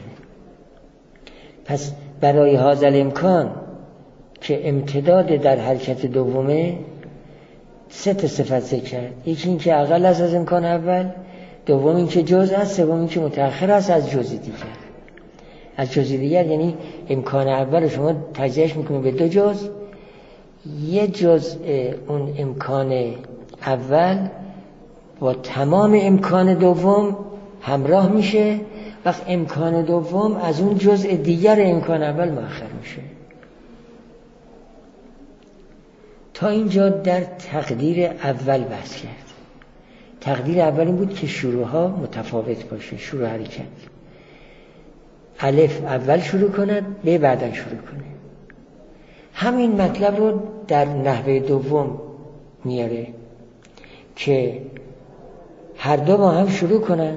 S1: پس برای هذا الامکان که امتداد در حرکت دومه سه تا صفت ذکر کرد. یکی این که اقل است از امکان اول، دوم این که جزء است، سوم این که متأخر است از جزء دیگر. از جزء دیگر یعنی امکان اول شما تجزیهش میکنید به دو جزء، یه جزء اون امکان اول با تمام امکان دوم همراه میشه، وقت امکان دوم از اون جزء دیگر امکان اول مؤخر میشه. تا اینجا در تقدیر اول بحث کرد. تقدیر اول این بود که شروعها متفاوت باشه، شروع حرکت. الف اول شروع کند، ب بعدا شروع کنه. همین مطلب رو در نحوه دوم میاره که هر دو با هم شروع کنند،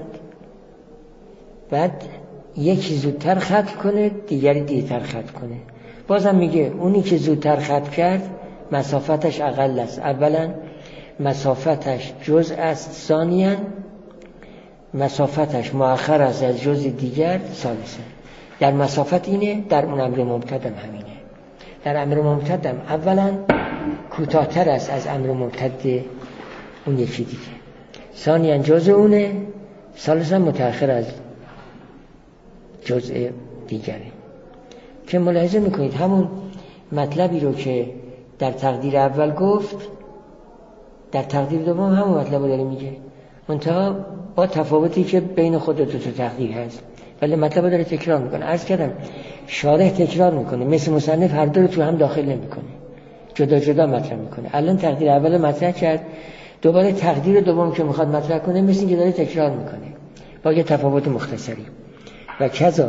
S1: بعد یکی زودتر ختم کنه، دیگری دیرتر ختم کنه. بازم میگه اونی که زودتر ختم کرد مسافتش اقل است. اولا مسافتش جزء است، ثانیا مسافتش مؤخر است از جزء دیگر، ثالثا در مسافت اینه، در اون امر مبتدم همینه. در امر مبتدم اولا کوتاه‌تر است از امر مبتد اون یکی دیگه، ثانیا جزء اونه، ثالثا متأخر از جزء دیگره. که ملاحظه میکنید همون مطلبی رو که در تقدیر اول گفت در تقدیر دوم همون مطلب رو داره میگه، منتها با تفاوتی که بین خود دو تا تقدیر هست، ولی مطلب رو داره تکرار میکنه. عرض کردم شارح تکرار میکنه، مثل مصنف هر دو رو تو هم داخل نمیکنه، جدا جدا مطرح میکنه. الان تقدیر اول مطرح کرد، دوباره تقدیر دوم که میخواد مطرح کنه مثل اینکه داره تکرار میکنه با یه تفاوت مختصری. و کذا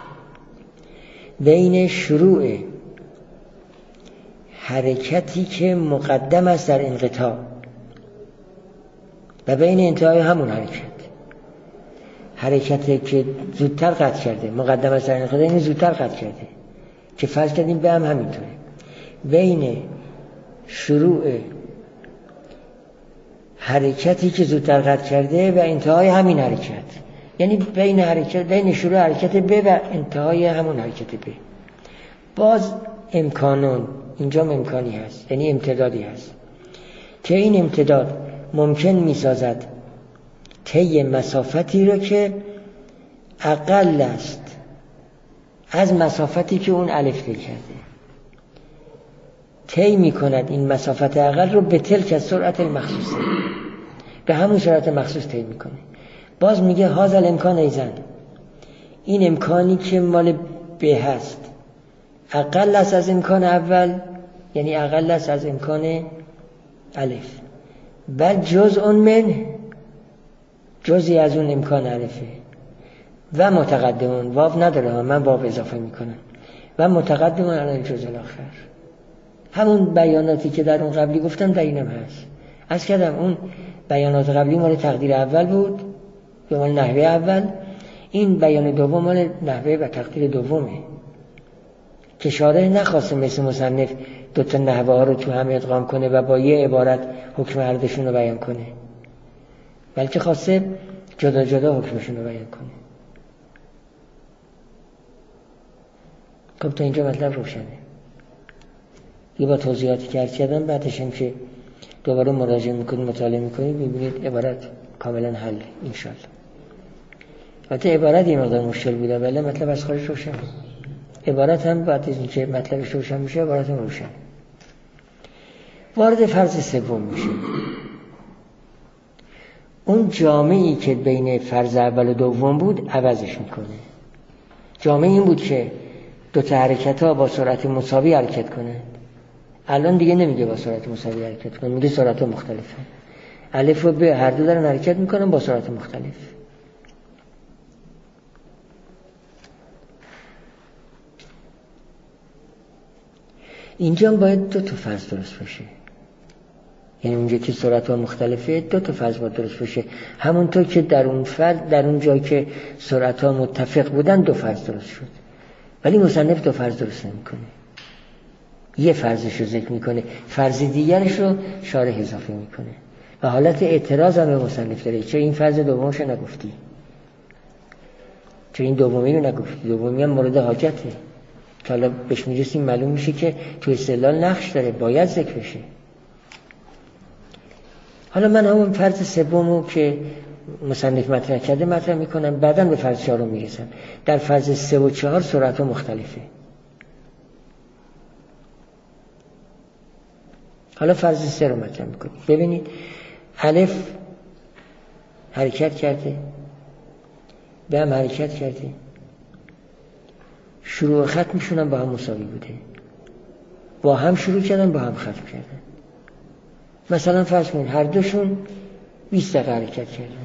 S1: بین شروع حرکتی که مقدم است در انقطاع و بین انتهای همون حرکتی که زودتر قطع کرده، مقدم است در انقطاع یعنی زودتر قطع کرده، که فرض کردیم به هم همینطوره. بین شروع حرکتی که زودتر قطع کرده و انتهای همین حرکت، یعنی بین شروع حرکت ب و انتهای همون حرکت ب باز امکانون، اینجا امکانی هست، یعنی امتدادی هست که این امتداد ممکن می سازد طی مسافتی رو که اقل است از مسافتی که اون الف طی کرده. طی میکند این مسافت اقل رو به تلک از سرعت المخصوصه، به همون سرعت مخصوص طی میکنه. باز میگه هذا الامکان ایزن، این امکانی که مال به هست اقل است از امکان اول، یعنی اقل است از امکان الف، بل جزء من، جزئی از اون امکان الفه، و متقدمون، واو نداره من واو اضافه میکنم، و متقدمون علی الجزء الاخر. همون بیاناتی که در اون قبلی گفتم در اینم هست. از کردم اون بیانات قبلی مال تقدیر اول بود، به مال نحوه اول، این بیان دوم مال نحوه و تقدیر دومه که شارح نخواسته مثل مصنف دوتا نحوه ها رو تو هم ادغام کنه و با یه عبارت حکم هر دوشون رو بیان کنه، بلکه خواسته جدا جدا حکمشون رو بیان کنه. خب تا اینجا مطلب روشنه. یه با توضیحاتی که عرض کردم، بعدش هم که دوباره مراجعه میکنید مطالعه میکنید میبینید عبارت کاملا حل انشالله. البته عبارت یه مقدار مشکل بوده ولی مطلب از خارج روشن. عبارت هم بعد از اینکه مطلبش روشن میشه عبارت هم روشن. وارد فرض سوم میشه. اون جامعی که بین فرض اول و دوم بود عوضش میکنه. جامعه این بود که دو تا حرکت ها با سرعت مساوی حرکت کنه. الان دیگه نمیگه با سرعت مساوی حرکت کنه، میگه سرعت مختلفه. الف و ب هر دو دارن حرکت میکنن با سرعت مختلف. اینجا باید دو تا فرض درست بشه، یعنی اونجا که سرعت ها مختلفه دو تا فرض باید درست بشه، همونطور که در اون فرض در اون جایی که سرعت ها متفق بودن دو فرض درست شد، ولی مصنف دو فرض درست نمیکنه، یه فرضش رو ذکر میکنه، فرض دیگرش رو شارح اضافه میکنه و حالت اعتراض هم به مصنف داره. چه این فرض دومش رو نگفتی؟ چه این دومی رو نگفتی؟ دومی هم مورد حاجته که حالا بهش میرسیم معلوم میشه که تو استدلال نقش داره، باید ذکر بشه. حالا من همون فرض سومو که مصنف مطرح کرده مطرح میکنم، بعداً به فرض چهارم میرسم. در فرض 3 و 4 سرعت ها مختلفه. حالا فرض 3 رو مطرح میکنیم. ببینید الف حرکت کرده، به هم حرکت کرده، شروع و ختمشون هم با هم مساوی بوده، با هم شروع کردن با هم ختم کردن. مثلا فرض کنید هر دوشون 20 دقیقه حرکت کردن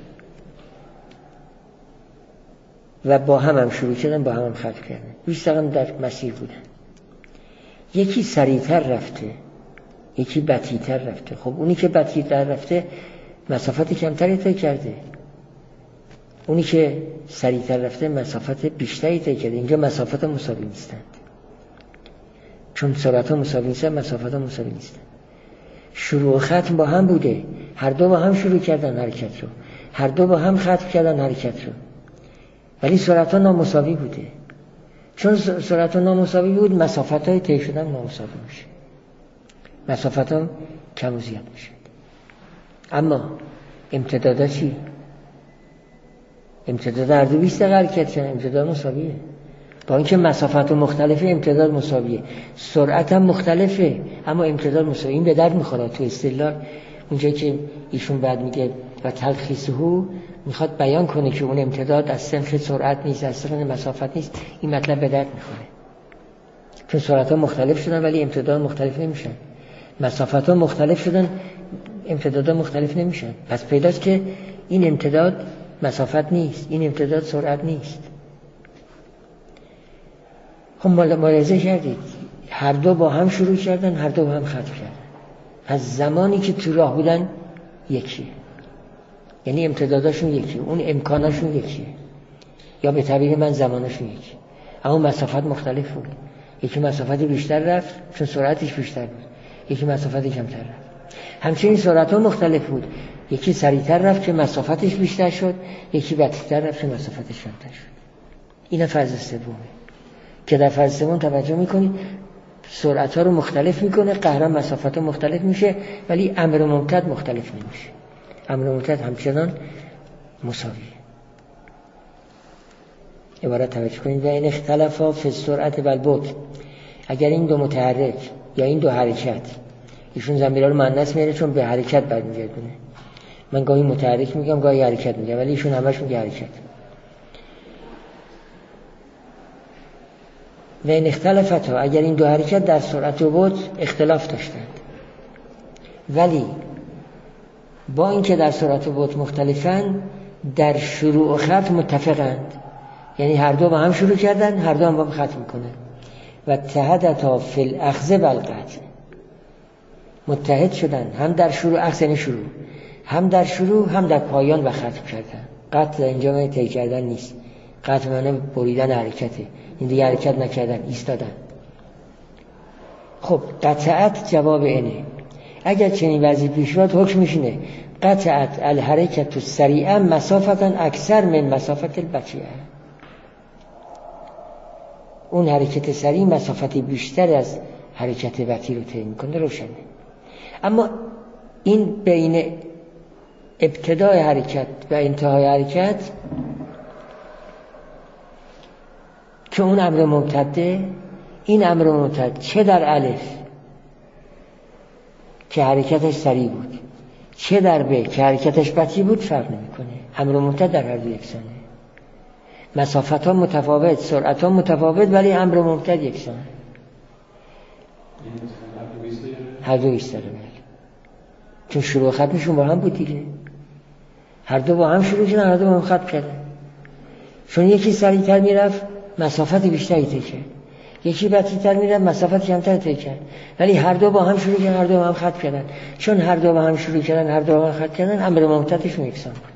S1: و با هم شروع کردن با هم ختم کردن، 20 دقیقه در مسیر بودن. یکی سریعتر رفته یکی بطی‌تر رفته. خب اونی که بطی‌تر رفته مسافت کمتری طی کرده، اونی که سریعتر رفته مسافت بیشتری طی کرده. اینجا مسافت مساوی نیستند، چون سرعت ها مساوی نیستند، مسافت ها مساوی نیستند. شروع و ختم با هم بوده، هر دو با هم شروع کردن حرکت رو، هر دو با هم ختم کردن حرکت رو، ولی سرعت ها نامساوی بوده. چون سرعت ها نامساوی بود مسافت های طی شدن نامساوی میشه، مسافت ها کم و زیاد میشه. اما امتدادا چی؟ امتداد هر دو 20 دقیقه حرکت کردن، امتداد مساویه. با اینکه مسافت مختلفه امتداد مساویه، سرعت هم مختلفه اما امتداد مساویه. این به درد میخوره تو استدلال. اونجایی که ایشون بعد میگه و تلخیصه میخواد بیان کنه که اون امتداد از صنف سرعت نیست، از صنف مسافت نیست، این مطلب به درد میخوره. چون سرعت ها مختلف شدن ولی امتداد مختلف نمیشن، مسافت ها مختلف شدن امتداد ها مختلف نمیشن. پس پیداست که این امتداد مسافت نیست، این امتداد سرعت نیست. خب ملاحظه کردید هر دو با هم شروع کردن، هر دو با هم ختم کردن. پس زمانی که تو راه بودن یکیه، یعنی امتداداشون یکیه، اون امکاناشون یکیه، یا به تعبیر من زماناشون یکیه، اما مسافت مختلف بود. یکی مسافت بیشتر رفت چون سرعتش بیشتر بود، یکی مسافت کمتر رفت. همچنین سرعت ها مختلف بود، یکی سریعتر رفت که مسافتش بیشتر شد، یکی بطی‌تر رفت که مسافتش کمتر شد. این فرض سومه که در فرض سوم توجه میکنید سرعت ها رو مختلف میکنه، قهرا مسافت ها مختلف میشه ولی امر ممتد مختلف نمیشه، امر ممتد همچنان مساویه. عبارت توجه کنید و این اختلافا فی السرعت و البطء، اگر این دو متحرک یا این دو حرکت. ایشون ضمیرها رو مؤنث میاره چون به حرکت برمیگردونه. من گاهی متحرک میگم گاهی حرکت میگم، ولی ایشون همش میگه حرکت. و این اختلافتا، اگر این دو حرکت در سرعت و بعد اختلاف داشتند، ولی با اینکه در سرعت و بعد مختلفند، در شروع و ختم متفقند. یعنی هر دو با هم شروع کردن، هر دو هم با هم ختم میکنن. و اتحدتا فی الاخذ و القطع، متحد شدن هم در شروع، اخذ یعنی شروع، هم در شروع هم در پایان و ختم کردن. قطع اینجا معنی طی کردن نیست، قطع معنی بریدن حرکته، این دیگه حرکت نکردن، ایستادن. خب قطعت جواب اینه. اگر چنین وضعی پیش بیاد حکمش اینه قطعت الحرکت السریعه مسافتا اکثر من مسافت البطیئه. اون حرکت سریع مسافت بیشتر از حرکت بطیء رو طی میکنه، روشنه. اما این بین ابتدای حرکت و انتهای حرکت که اون امر ممتده، این امر ممتد چه در الف که حرکتش سریع بود، چه در ب که حرکتش بطیء بود، فرق نمیکنه. امر ممتد در هر دو یکسانه. مسافت ها متفاوت، سرعت ها متفاوت، ولی امر ممتد یکسانه. هر دو ایستاره، چون شروع و ختمشون با هم بود دیگه. هر دو با هم شروع کردن، هر دو با هم ختم کردن. چون یکی سریعتر میرفت مسافت بیشتری طی کرد، یکی بطی‌تر میرفت مسافت کمتر طی کرد، ولی هر دو با هم شروع کردن، هر دو با هم ختم کردن. چون هر دو با هم شروع کردن، هر دو با هم ختم کردن، امر ممتدشون یکسان بود.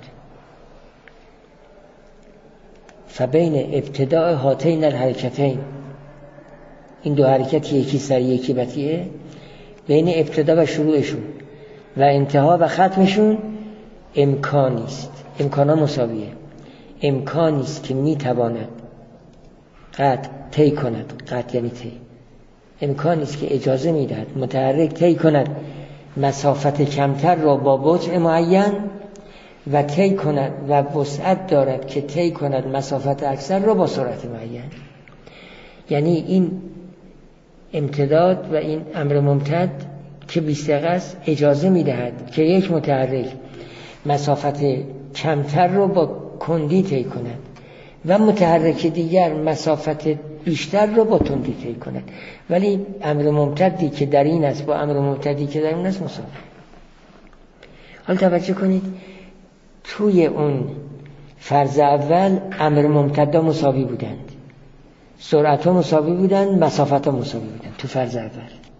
S1: فبین ابتداء هاتین الحرکتین، این دو حرکت یکی سریع یکی بطیئه، بین ابتدا و شروعشون و انتها و ختمشون امکانی است. امکانا مساویه. امکانی است که میتواند قطع طی کند، قطع یعنی طی، امکانی است که اجازه میدهد متحرک طی کند مسافت کمتر را با بطء معین و طی کند و وسعت دارد که طی کند مسافت اکثر را با سرعت معین. یعنی این امتداد و این امر ممتد که 20 دقیقه است اجازه میدهد که یک متحرک مسافت کمتر رو با کندی طی کند و متحرک دیگر مسافت بیشتر رو با تندی طی کند، ولی امر ممتدی که در این است با امر ممتدی که در اون است مساوی. حالا توجه کنید، توی اون فرض اول امر ممتدا مساوی بودند، سرعت ها مساوی بودند، مسافت ها مساوی بودند تو فرض اول.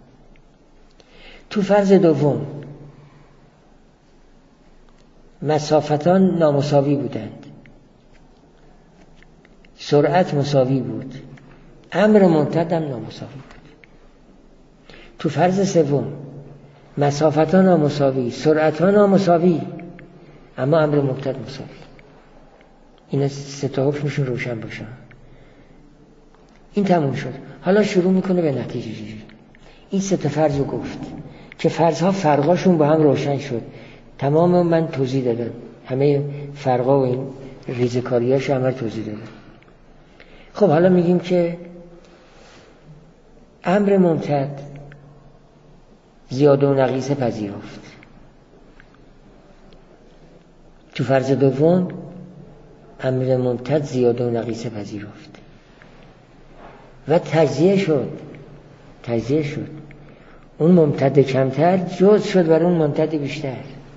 S1: تو فرض دوم مسافتان نامساوی بودند، سرعت مساوی بود، امر ممتد هم نامساوی بود. تو فرض سوم مسافتان نامساوی، سرعت ها نامساوی، اما امر ممتد مساوی. این سه تا حکمشون روشن باشه. این تموم شد. حالا شروع میکنه به نتیجه گیری. این سه تا فرض رو گفت که فرضها فرقاشون با هم روشن شد. تمام من توضیح دادم، همه فرقا و این ریزکاریاش هم توضیح دادم. خب حالا میگیم که امر ممتد زیاده و نقیصه پذیرفت. تو فرض دوم امر ممتد زیاده و نقیصه پذیرفت و تجزیه شد. اون ممتد کمتر جز شد بر اون ممتد بیشتر.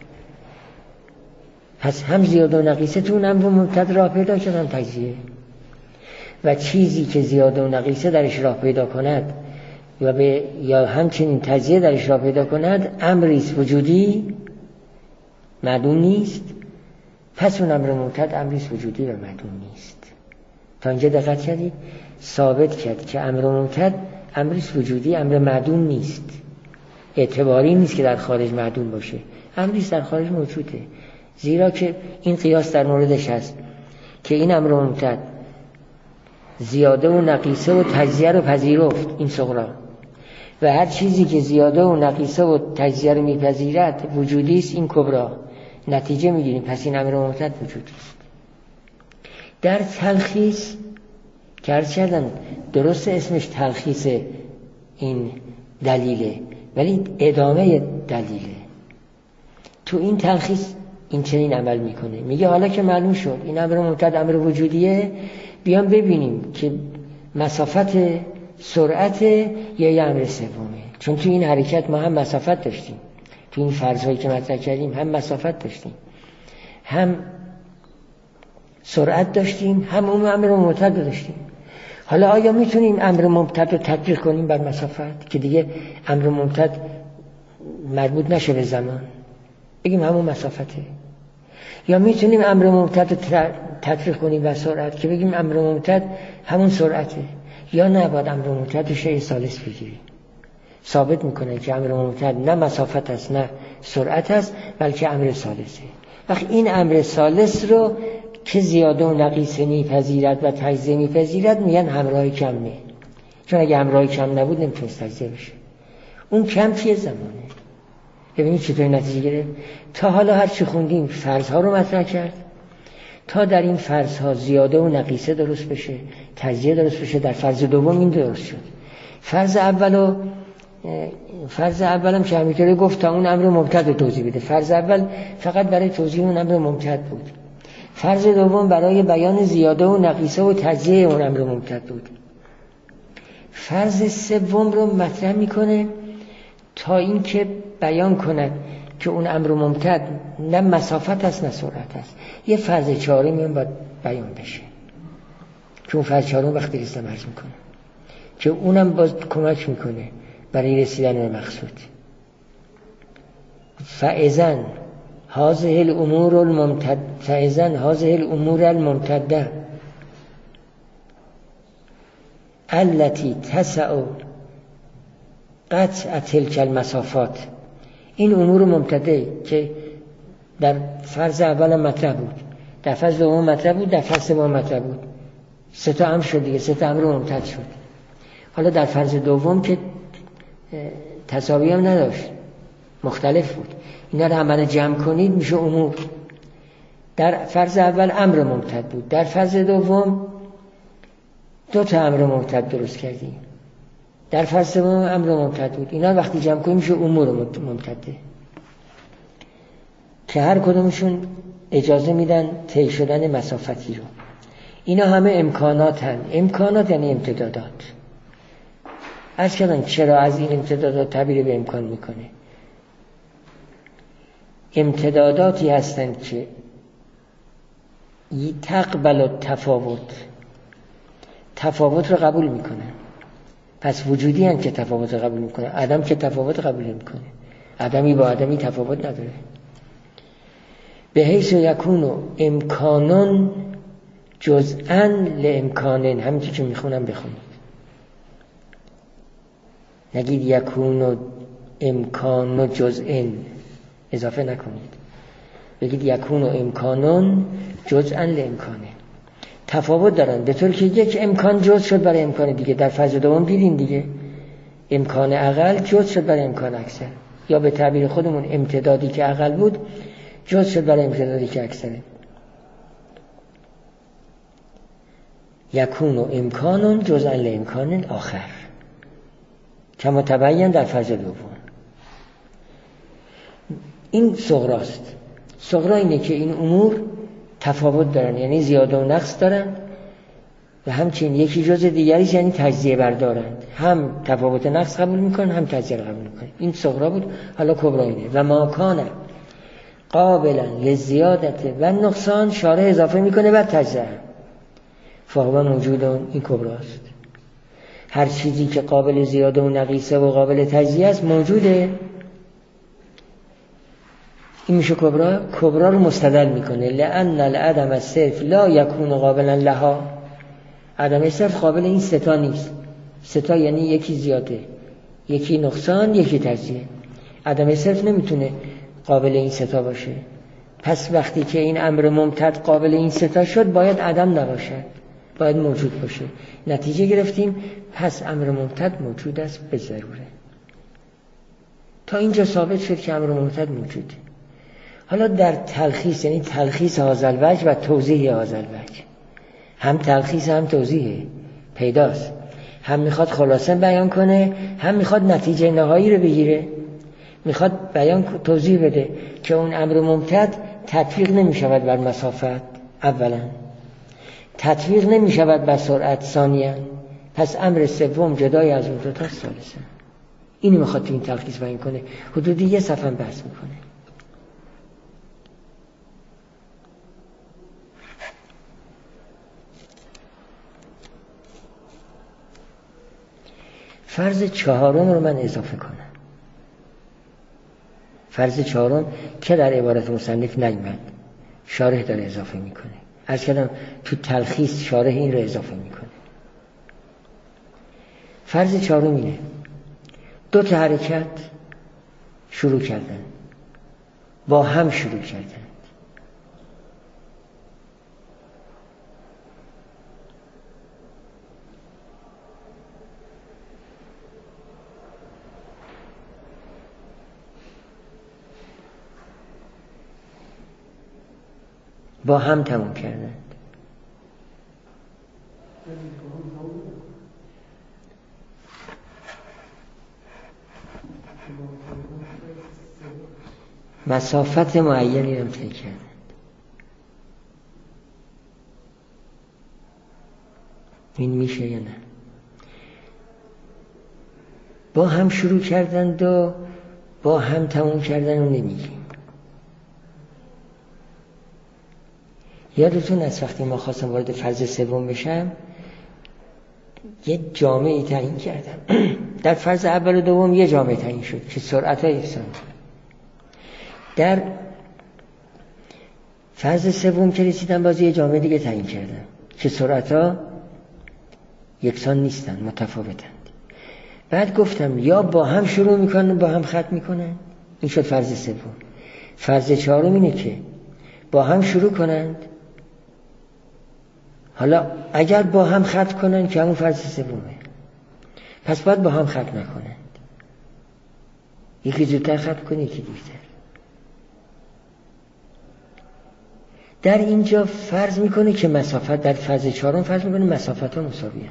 S1: پس هم زیاده و نقیصه تو اون امر ممتد راه پیدا کرد، هم تجزیه. و چیزی که زیاده و نقیصه درش راه پیدا کند و یا همچنین تجزیه درش راه پیدا کند، امریست وجودی معدوم نیست. پس اون امر ممتد امریست وجودی و معدوم نیست. تا اینجا دقت کردید؟ ثابت کرد که امر ممتد امریست وجودی، امر معدوم نیست، اعتباری نیست که در خارج معدوم باشه، امریست در خارج موجوده. زیرا که این قیاس در موردش هست که این امر ممتد زیاده و نقیصه و تجزیه رو پذیرفت، این صغرا، و هر چیزی که زیاده و نقیصه و تجزیه رو میپذیرد وجودی است، این کبرا. نتیجه میگیریم پس این امر ممتد وجودی است. در تلخیص که عرض کردم درست اسمش تلخیص این دلیله ولی ادامه دلیله. تو این تلخیص این چنین عمل میکنه، میگه حالا که معلوم شد این امر ممتد امر وجودیه، بیام ببینیم که مسافت سرعت یا یه امر سومه. چون تو این حرکت ما هم مسافت داشتیم، تو این فرضایی که مطرح کردیم هم مسافت داشتیم، هم سرعت داشتیم، هم اون امر ممتد داشتیم. حالا آیا میتونیم امر ممتد رو تطبیق کنیم بر مسافت که دیگه امر ممتد مربوط نشه به زمان، بگیم همون مسافته؟ یا میتونیم امر ممتد رو تطبیق کنیم بر سرعت که بگیم امر ممتد همون سرعته؟ یا نه باید امر ممتد رو شیء ثالث بگیریم؟ ثابت میکنه که امر ممتد نه مسافت است نه سرعت است بلکه امر ثالثه. وقتی این امر ثالث رو که زیاده و نقیصه میپذیرد و تجزیه میپذیرد میگن همراه کمه، چون اگه همراه کم نبود نمیتونست تجزیه بشه. اون کم چیه؟ زمانه. ببینید چطور نتیجه گرفت. تا حالا هر چی خوندیم فرضها رو مطرح کرد تا در این فرضها زیاده و نقیصه درست بشه، تجزیه درست بشه. در فرض دوم این درست شد. فرض اولم که همینطوری گفت تا اون امر ممتد رو توضیح بده. فرض اول فقط برای توضیح اون امر ممتد بود. فرض دوم برای بیان زیاده و نقیصه و تجزیه اون امر ممتد بود. فرض سوم رو مطرح میکنه تا این که بیان کند که اون امر ممتد نه مسافت است نه سرعت است. یه فرض چهارمی هم باید بیان بشه که اون فرض چهارم وقتی رسیدم عرض میکنه که اونم باز کمک میکنه برای رسیدن به مقصود. فاذن هذه الامور الممتده التي تسع قطع تلك المسافات. این امور ممتده که در فرض اول مطرح بود، در فرض دوم مطرح بود، در فرض سوم مطرح بود. سه تا امر شد دیگه، سه تا امر ممتد شد. حالا در فرض دوم که تساوی هم نداشت، مختلف بود. اینا رو هم جمع کنید میشه امور. در فرض اول امر ممتد بود، در فرض دوم دو تا امر ممتد درست کردیم، در فرض سوم امر ممتد بود. اینا وقتی جمع کنیم میشه امور ممتده که هر کدومشون اجازه میدن طی شدن مسافتی رو. اینا همه امکانات یعنی امتدادات. عرض کردن چرا از این امتدادات تعبیر به امکان میکنه؟ امتداداتی هستند که تقبل تفاوت رو قبول میکنن. پس وجودی هستند که تفاوت رو قبول میکنن. عدم که تفاوت قبول نمیکنه. عدمی با عدمی تفاوت نداره. به حیث یکون امکانون جزءا لامکانن. همینطور که میخونم بخونید، نگید یکون امکان جزء، اضافه نکنید، بگید یکون امکانون جزءا لامکانه. تفاوت دارن به طور که یک امکان جزء شد برای امکان دیگه. در فاز دوم دیدین دیگه، امکان اقل جزء شد برای امکان اکثر، یا به تعبیر خودمون امتدادی که اقل بود جزء شد برای امتدادی که اکثره. یکون امکانون جزءا لامکان آخر کما تبین در فاز دوم. این صغراست. صغرا اینه که این امور تفاوت دارن، یعنی زیاده و نقص دارن، و همچنین یکی جزء دیگریش یعنی تجزیه بردارند. هم تفاوت نقص قبول میکنن هم تجزیه قبول میکنن. این صغرا بود. حالا کبرا اینه. و ما کان قابلا للزیادت و نقصان شارع اضافه میکنه بر تجزیه فهو موجودون. این کبراست. هر چیزی که قابل زیاده و نقیصه و قابل تجزیه است موجوده. این میشه کبرا. کبرا رو مستدل میکنه لأن العدم الصرف لا یکون قابلا لها. عدم صرف قابل این ستا نیست. ستا یعنی یکی زیاده، یکی نقصان، یکی تجزیه. عدم صرف نمیتونه قابل این ستا باشه. پس وقتی که این امر ممتد قابل این ستا شد باید عدم نباشد، باید موجود باشه. نتیجه گرفتیم پس امر ممتد موجود است به ضروره. تا اینجا ثابت شد که امر ممتد موجوده. حالا در تلخیص، یعنی تلخیص هذا الوجه و توضیح هذا الوجه، هم تلخیص هم توضیح پیداست. هم میخواد خلاصه بیان کنه، هم میخواد نتیجه نهایی رو بگیره. میخواد بیان توضیح بده که اون امر ممتد تطبیق نمیشود بر مسافت اولا، تطبیق نمیشود بر سرعت ثانیا، پس امر سوم جدای از اون دو تا ثالثا. اینو میخواد تو این تلخیص بیان کنه. حدود یه صفحه بحث میکنه. فرض چهارم رو من اضافه کنم. فرض چهارم که در عبارت مصنف نیامد، شارح داره اضافه میکنه. عرض کردم تو تلخیص شارح این رو اضافه میکنه. فرض چهارم اینه: دو تا حرکت شروع کردن، با هم شروع کردن. با هم تموم کردند. مسافت معینی هم طی کردند. این میشه یا نه؟ با هم شروع کردند و با هم تموم کردن رو نمیگیم. یادتون از وقتی ما خواستم وارد فرض سوم بشم یه جامعه تعیین کردم. در فرض اول و دوم یه جامعه تعیین شد که سرعت ها یکسان. در فرض سوم که رسیدم باز یه جامعه دیگه تعیین کردم که سرعت ها یکسان نیستن، متفاوتند. بعد گفتم یا با هم شروع میکنن با هم ختم میکنن. این شد فرض سوم. فرض چهارم اینه که با هم شروع کنند، حالا اگر با هم ختم کنن که همون فرض سومه، پس باید با هم ختم نکنند. یکی زودتر ختم کنه، یکی دیرتر. در اینجا فرض میکنه که مسافت، در فرض چهارم فرض میکنه مسافت ها مساویان.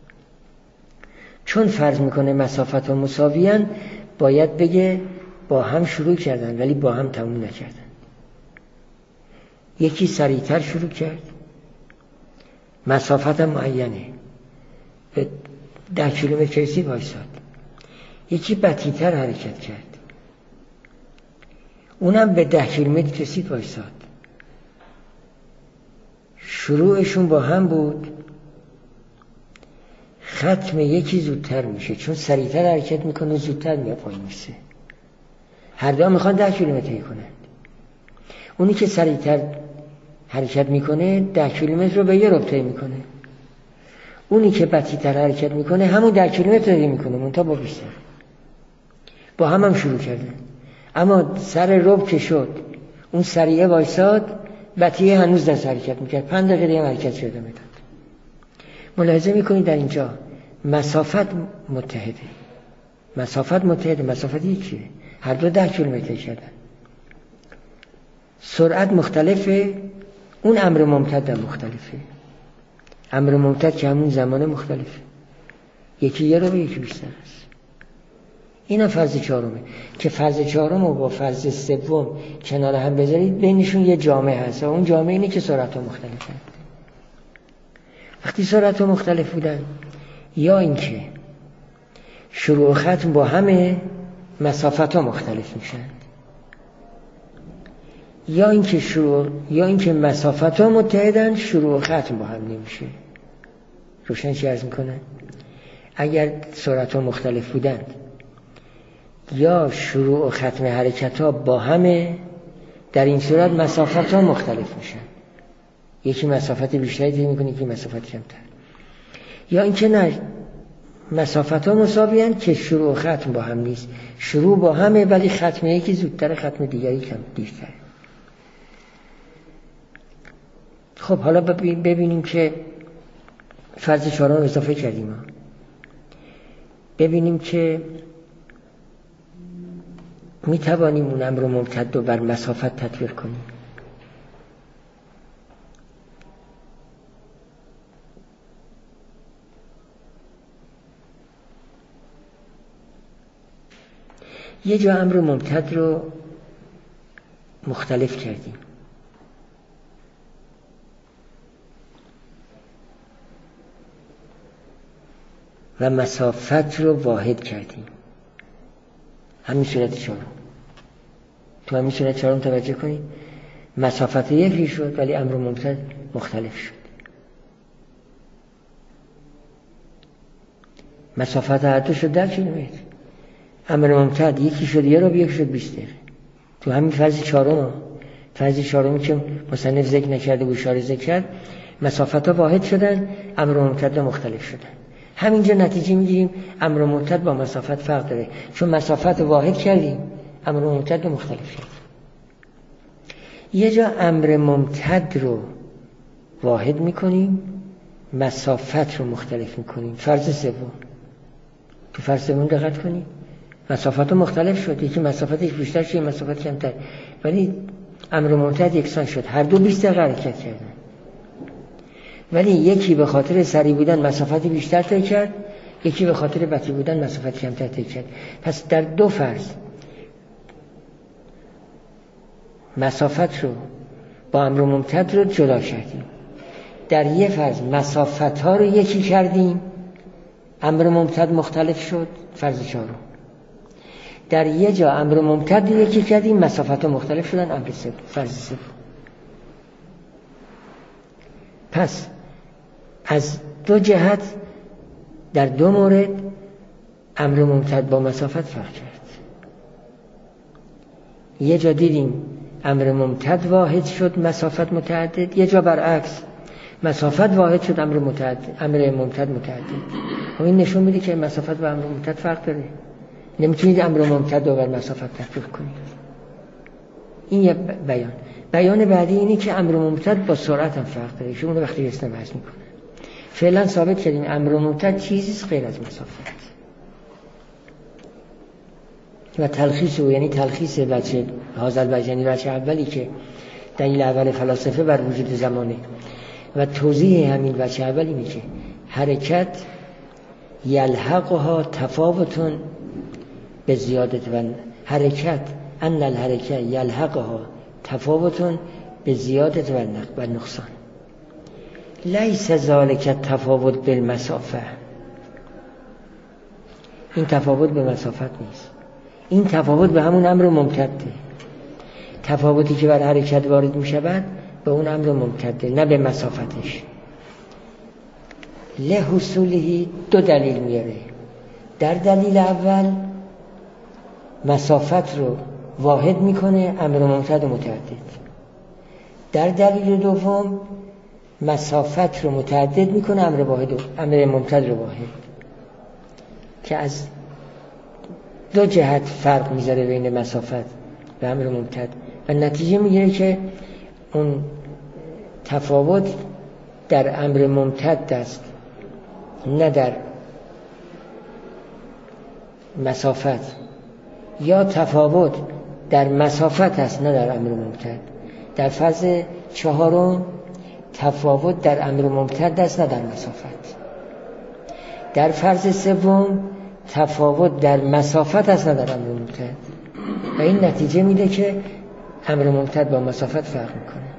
S1: چون فرض میکنه مسافت ها مساویان، باید بگه با هم شروع کردن ولی با هم تموم نکردن. یکی سریعتر شروع کرد، مسافت معینه، به 10 کیلومتر رسید وایساد. یکی بطی‌تر حرکت کرد، اونم به 10 کیلومتر رسید وایساد. شروعشون با هم بود، ختم یکی زودتر میشه چون سریعتر حرکت میکنه و زودتر میاد پایین میشه. هر دو میخوان 10 کیلومتر کنند. اونی که سریعتر حرکت میکنه 10 کیلومتر رو به یه ربع میکنه. اونی که بطی‌تر حرکت میکنه همون 10 کیلومتر رو میکنه منتها با بیشتر. با هم شروع کردن، اما سر ربع که شد اون سریعه وایساد، بطیه هنوز دست حرکت میکرد. 5 دقیقه دیگه حرکت شده میداد. ملاحظه میکنید در اینجا مسافت متحده، مسافت یکیه، هر دو 10 کیلومتر کردن. سرعت مختلفه، اون امر ممتد هم مختلفه. امر ممتد که همون زمان مختلفه، یکی یه رو به یکی بیشتر است. اینا فرض چهارمه که فرض چهارم رو با فرض سوم کنار هم بذارید بینشون یه جامعه هست و اون جامعه اینه که سرعت ها مختلفه. وقتی سرعت ها مختلف بودن، یا اینکه شروع و ختم با همه، مسافت ها مختلف میشن، یا اینکه مسافت ها متحدن، شروع و ختم با هم نمیشه. روشن چی عرض میکنن؟ اگر سرعت ها مختلف بودند یا شروع و ختم حرکت ها با همه، در این صورت مسافت ها مختلف میشن. یکی مسافت بیشتری طی میکنه، یکی مسافت کمتر. یا اینکه نه، مسافت ها مساویان که شروع و ختم با هم نیست، شروع با همه ولی ختم یکی زودتر، ختم دیگری کم دیرتر. خب حالا ببینیم که فرض چهارم رو اضافه کردیم. ببینیم که می توانیم اون امر ممتد رو بر مسافت تطبیق کنیم. یه جا امر ممتد رو مختلف کردیم، و مسافت رو واحد کردیم. همین صورت چهارم. تو همین صورت چهارم توجه کنید، مسافت یکی شد ولی امر ممتد مختلف شد. مسافت هر دو شد 10 کیلومتر، امر ممتد یکی شد 1 رو یک شد 20 دقیقه. تو همین فرض چهارم که مصنف ذکر نکرده و اشاره ذکر کرد، مسافت ها واحد شدن، امر ممتد مختلف شدن. همینجا نتیجه میگیریم امر ممتد با مسافت فرق داره، چون مسافت واحد کردیم، امر ممتد مختلف کردیم. یه جا امر ممتد رو واحد میکنیم، مسافت رو مختلف میکنیم. فرض سوم، تو فرض سوم دقت کنید، مسافت مختلف شد، یکی مسافتش بیشتر شد، مسافت کمتر، ولی امر ممتد یکسان شد، هر دو 20 دقیقه حرکت کردن. ولی یکی به خاطر سریع بودن مسافت بیشتر طی کرد، یکی به خاطر بطیء بودن مسافت کمتر طی کرد. پس در دو فرض مسافت رو با امر ممتد رو جدا کردیم. در یه فرض مسافت ها رو یکی کردیم، امر ممتد مختلف شد، فرض چهارم. در یه جا امر ممتد رو یکی کردیم، مسافت ها مختلف شدن، امر سوم، فرض سوم. پس از دو جهت در دو مورد امر ممتد با مسافت فرق کرد. یه جا دیدیم امر ممتد واحد شد، مسافت متعدد. یه جا برعکس، مسافت واحد شد، امر ممتد متعدد. و این نشون میده که مسافت با امر ممتد فرق داره. نمیتونید امر ممتد رو بر مسافت تطبیق کنید. این یه بیان بعدی اینه که امر ممتد با سرعت هم فرق داره، شما وقتی رسن بحث میکنه. فعلا ثابت کردیم امر ممتد چیزیست غیر از مسافت. و تلخیص او، یعنی تلخیص بچه حاصل بچه اولی که دلیل اول فلاسفه بر وجود زمانه و توضیح همین بچه اولی اینه که حرکت یلحقها تفاوتون به زیادت و حرکت ان الحرکت یلحقها تفاوتون به زیادت و نقصان. لیس ذالک تفاوت بالمسافه، این تفاوت به مسافت نیست، این تفاوت به همون امر ممتده. تفاوتی که بر حرکت وارد می شود به اون امر ممتده، نه به مسافتش. لحصوله دو دلیل میاره. در دلیل اول مسافت رو واحد میکنه، امر ممتد و متعدد. در دلیل دوم مسافت رو متعدد میکنه، امر ممتد رو واحد، که از دو جهت فرق میذاره بین مسافت و امر ممتد و نتیجه میگیره که اون تفاوت در امر ممتد است، نه در مسافت، یا تفاوت در مسافت است نه در امر ممتد. در فاز چهارم تفاوت در امر ممتد است نه در مسافت. در فرض سوم تفاوت در مسافت است نه در امر ممتد. و این نتیجه میده که امر ممتد با مسافت فرق میکنه.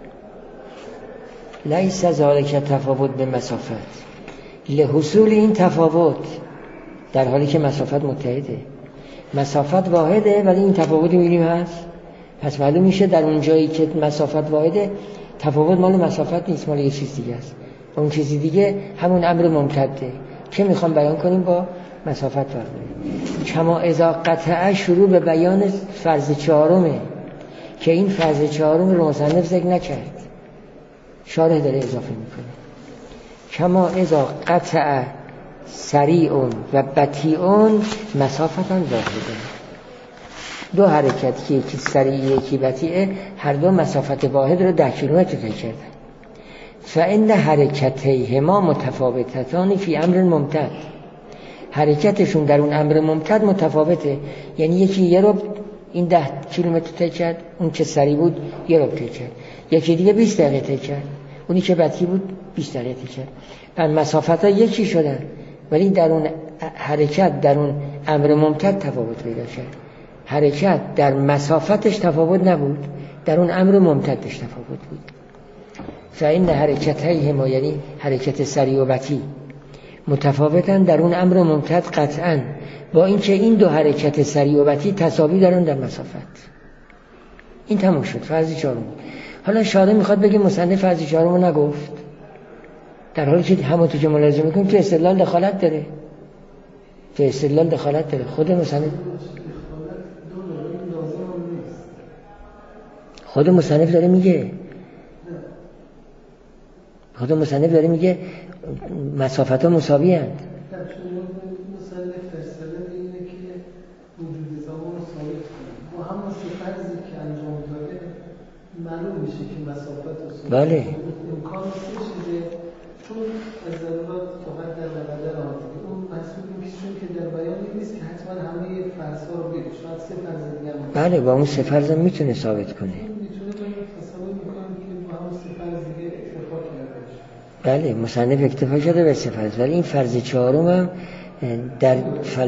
S1: لیس ذالک تفاوت به مسافت، لحصول این تفاوت در حالی که مسافت متحده، مسافت واحده ولی این تفاوتی میبینیم هست. پس معلوم میشه در اون جایی که مسافت واحده تفاوت مال مسافت نیست، مال یه چیز دیگه است. اون چیزی دیگه همون امر ممتده که میخوام بیان کنیم با مسافت فرق داره. کما اذا قطعه شروع به بیان فرض چهارمه که این فرض چهارم رو مصنف ذکر نکرد، شارح داره اضافه میکنه. کما اذا قطعه سریع و بطیء مسافتا واحده. دو حرکت که یکی سریع یکی بطیء، هر دو مسافت واحد رو 10 کیلومتر طی کردن. فإن حرکتیهما متفاوتتان فی امر ممتد، حرکتشون در اون امر ممتد متفاوته. یعنی یکی یه رو این 10 کیلومتر طی کرد، اون که سریع بود یه رو طی کرد. یکی دیگه 20 دقیقه طی کرد، اونی که بطیء بود 20 دقیقه طی کرد. پس مسافت ها یکی شدن ولی در اون حرکت در اون امر ممتد تفاوت پیدا کرد. حرکت در مسافتش تفاوت نبود، در اون امر ممتدش تفاوت بود. فإن حرکتیهما، یعنی حرکت سریع و بطیء، متفاوتن در اون امر ممتد قطعاً، با اینکه این دو حرکت سریع و بطیء تساوی دارن در مسافت. این تموم شد، فرض چهارم. حالا شارح میخواد بگه مصنف فرض چهارم رو نگفت، در حالی که همونطور که ملاحظه میکنیم تو استدلال دخالت داره، تو استدلال دخالت داره. خود مصنف داره میگه، خود مصنف داره میگه مسافت ها مساوی هست.
S2: مصنف در سند اینه که وجود زمان رو ثابت کنه، با همون فرضی که انجام داده معلوم میشه که مسافت رو ثابت.
S1: بله.
S2: امکان چیزه، چون از ضرورات فقط در مقدر آمده اون محصول میشه که در بیانی نیست که حتما همه فرض‌ها رو بگه، شاید سه فرض دیگه هم.
S1: بله، با اون سه فرض هم میتونه ثابت کنه.
S2: میتونه تصور میکنم که با همون سه فرض دیگه اکتفا کرده باشه.
S1: بله، مصنف اکتفا شده به سه فرض، ولی این فرض چهارم هم در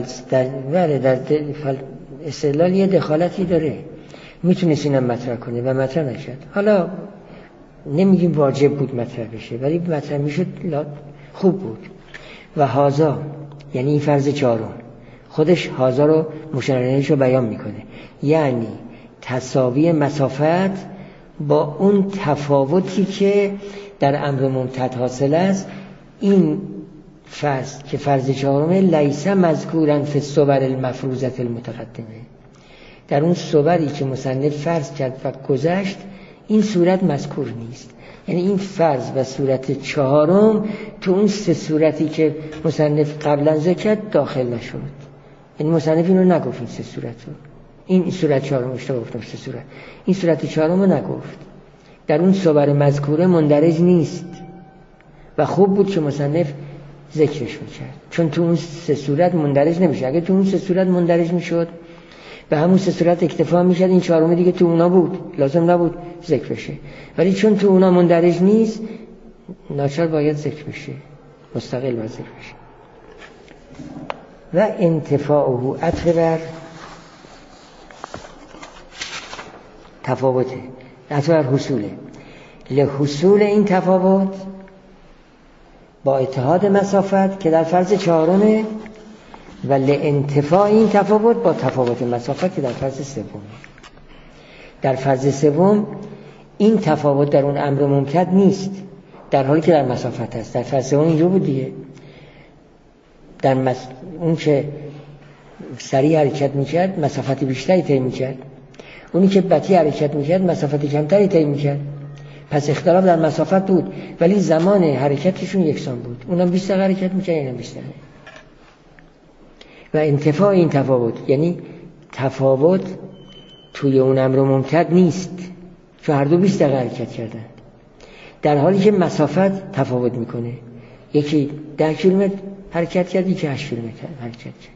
S1: استدلال یه دخالتی داره، میتونست اینم مطرح کنه و مطرح نشد. حالا نمیگیم واجب بود مطرح بشه، ولی مطرح میشد خوب بود. و هازا، یعنی این فرض چهارم خودش هازا رو مشارنهش رو بیان میکنه، یعنی تساوی مسافت با اون تفاوتی که در امر ممتد حاصل است. این فرض که فرض چهارمه لیس مذکورا فی الصور المفروضه المتقدمه، در اون صوری که مصنف فرض کرد و گذشت این صورت مذکور نیست. یعنی این فرض و صورت چهارم تو اون سه صورتی که مصنف قبلا ذکر کرد داخل نشد. یعنی مصنف اینو نگفت، این سه صورت رو، این صورت چهارم اشتباه گفتم، سه صورت، این صورت چهارم رو نگفت، در اون صور مذکوره مندرج نیست و خوب بود که مصنف ذکرش میکرد، چون تو اون سه صورت مندرج نمیشه. اگه تو اون سه صورت مندرج میشد به همون سه صورت اکتفا میشد، این چهارم دیگه تو اونا بود، لازم نبود ذکر بشه. ولی چون تو اونا مندرج نیست ناچار باید ذکر بشه، مستقل باید ذکر بشه. و انتفاعه عطف بر تفاوته، عطف بر حصوله، لحصول این تفاوت با اتحاد مسافت که در فرض چهارمه، و لانتفاع این تفاوت با تفاوت مسافت که در فرض سوم. در فرض سوم این تفاوت در اون امر ممتد نیست، در حالی که در مسافت هست. در فرض سوم اینجا بود دیگه، در اون که سریع حرکت میکرد مسافت بیشتری طی میکرد، اونی که بطیء حرکت میکرد مسافت کمتری طی میکرد. پس اختلاف در مسافت بود ولی زمان حرکتشون یکسان بود، اونم 20 دقیقه حرکت میکرد، اینم 20 دقیقه. و انتفاع این تفاوت یعنی تفاوت توی اون امر ممتد نیست، چون هر دو 20 دقیقه حرکت کردن، در حالی که مسافت تفاوت میکنه، یکی 10 کیلومتر حرکت کرد، یکی 8 کیلومتر حرکت کرد.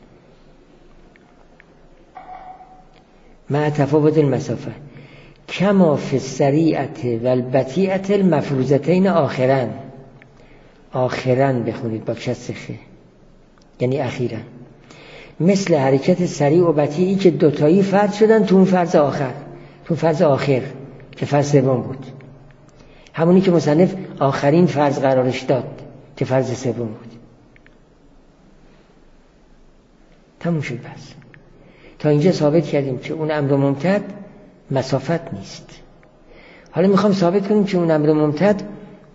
S1: مع تفاوت المسافه کما فی السریعه و البطیئه المفروضتین آخرا. آخرا بخونید با کسر خ، یعنی اخیرا، مثل حرکت سریع و بطیئی که دوتایی فرض شدن تو اون فرض آخر، تو فرض آخر که فرض سوم بود، همونی که مصنف آخرین فرض قرارش داد که فرض سوم بود. تموم شد. بس تا اینجا ثابت کردیم که اون امر ممتد مسافت نیست. حالا میخوام ثابت کنیم که اون امر ممتد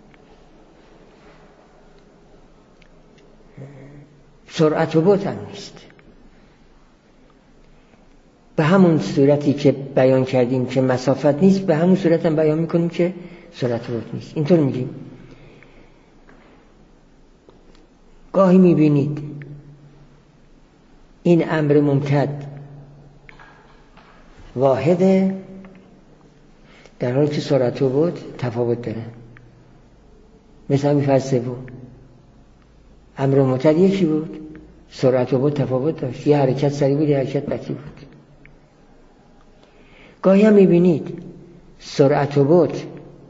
S1: سرعت و بطء هم نیست. به همون صورتی که بیان کردیم که مسافت نیست، به همون صورت هم بیان میکنیم که سرعت و بطء نیست. اینطور میگیم. گاهی میبینید این امر ممتد واحده در حالی که سرعت و بطء تفاوت داره. مثل همین فرض سوم، امر ممتد یکی بود، سرعت و بطء تفاوت داشت، یه حرکت سریع بود، یه حرکت بطیء بود. گاهی هم میبینید سرعت و بطء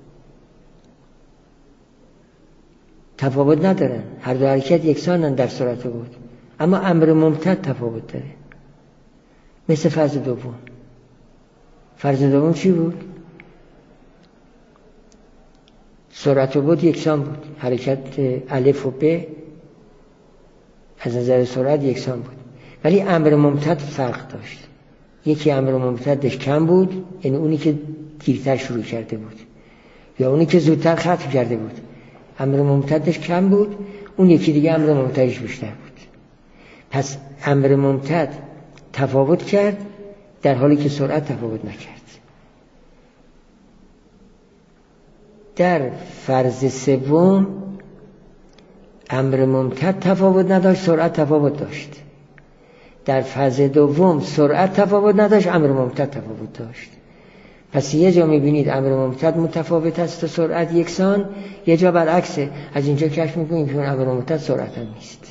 S1: تفاوت ندارن، هر دو حرکت یکسانن در سرعت و بطء، اما امر ممتد تفاوت داره. مثل فرض دوم. فرض دوم چی بود؟ سرعت و بعد یکسان بود، حرکت الف و ب از نظر سرعت یکسان بود، ولی امر ممتد فرق داشت. یکی امر ممتدش کم بود، یعنی اونی که دیرتر شروع کرده بود، یا اونی که زودتر ختم کرده بود امر ممتدش کم بود، اون یکی دیگه امر ممتدش بیشتر بود. پس امر ممتد تفاوت کرد در حالی که سرعت تفاوت نکرد. در فرض سوم امر ممتد تفاوت نداشت، سرعت تفاوت داشت. در فرض دوم سرعت تفاوت نداشت، امر ممتد تفاوت داشت. پس یه جا میبینید امر ممتد متفاوت است و سرعت یکسان، یه جا برعکسه. از اینجا کشف میکنیم که امر ممتد سرعت هم نیست.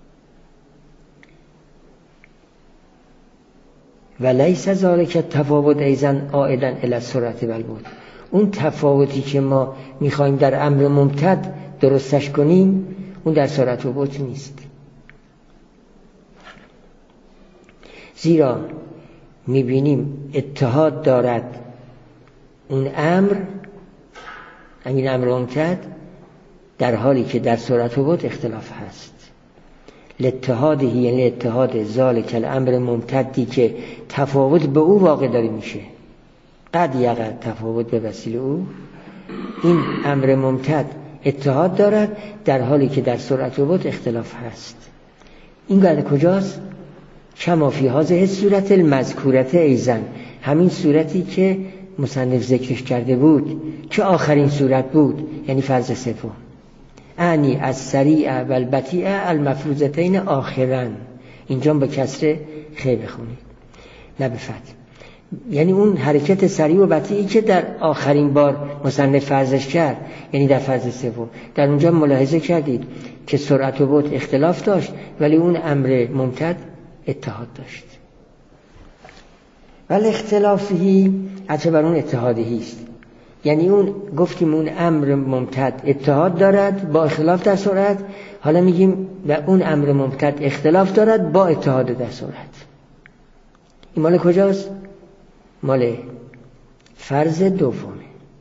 S1: و لیس ذالک تفاوت ایزن عائدا الی السرعت والبعد. اون تفاوتی که ما میخوایم در امر ممتد درستش کنیم اون در سرعت و بعد نیست. زیرا میبینیم اتحاد دارد اون امر، همین امر ممتد، در حالی که در سرعت و بعد اختلاف هست. الاتحاد یعنی اتحاد ذالک الامر ممتدی که تفاوت به او واقع داری میشه، قد یقع تفاوت به وسیله او، این امر ممتد اتحاد دارد در حالی که در سرعت و بعد اختلاف هست. این قد کجاست؟ کما فی هذه الصورت المذکورة ایضا، همین صورتی که مصنف ذکرش کرده بود که آخرین صورت بود، یعنی فرض سوم. اعنی السریع و البطیء المفروضتین آخرا. اینجا با کسر خ بخونید نه به فتح. یعنی اون حرکت سریع و بطیئی که در آخرین بار مصنف فرضش کرد، یعنی در فرض سوم، در اونجا ملاحظه کردید که سرعت و بعد اختلاف داشت ولی اون امر ممتد اتحاد داشت. ولی اختلافی عطف بر اون اتحادی است. یعنی اون گفتیم اون امر ممتد اتحاد دارد با اختلاف در سرعت، حالا میگیم و اون امر ممتد اختلاف دارد با اتحاد در سرعت. این مال کجاست؟ مال فرض دومه.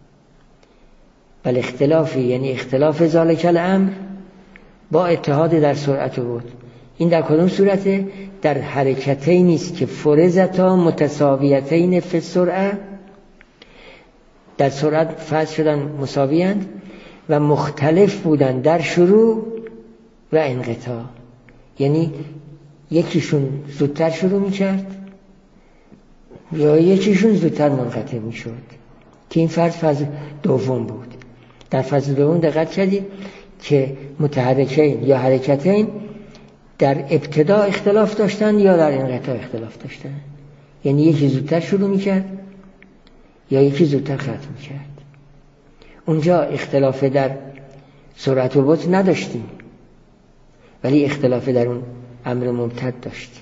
S1: بل اختلافی یعنی اختلاف ذالک الامر با اتحاد در سرعت و بعد. این در کدوم صورته؟ در حرکتین است که فرضتا متساویتین فی السرعه، در سرعت فرض شدن مساویند و مختلف بودن در شروع و انقطاع. یعنی یکیشون زودتر شروع میکرد یا یکیشون زودتر منقطع میشد، که این فرض دوم بود. در فاز دوم دقت کردید که متحرکین یا حرکتین در ابتدا اختلاف داشتن یا در انقطاع اختلاف داشتن، یعنی یکی زودتر شروع میکرد یا یکی زودتر ختم میکرد. اونجا اختلاف در سرعت و بعد نداشتیم ولی اختلاف در اون امر ممتد داشتیم.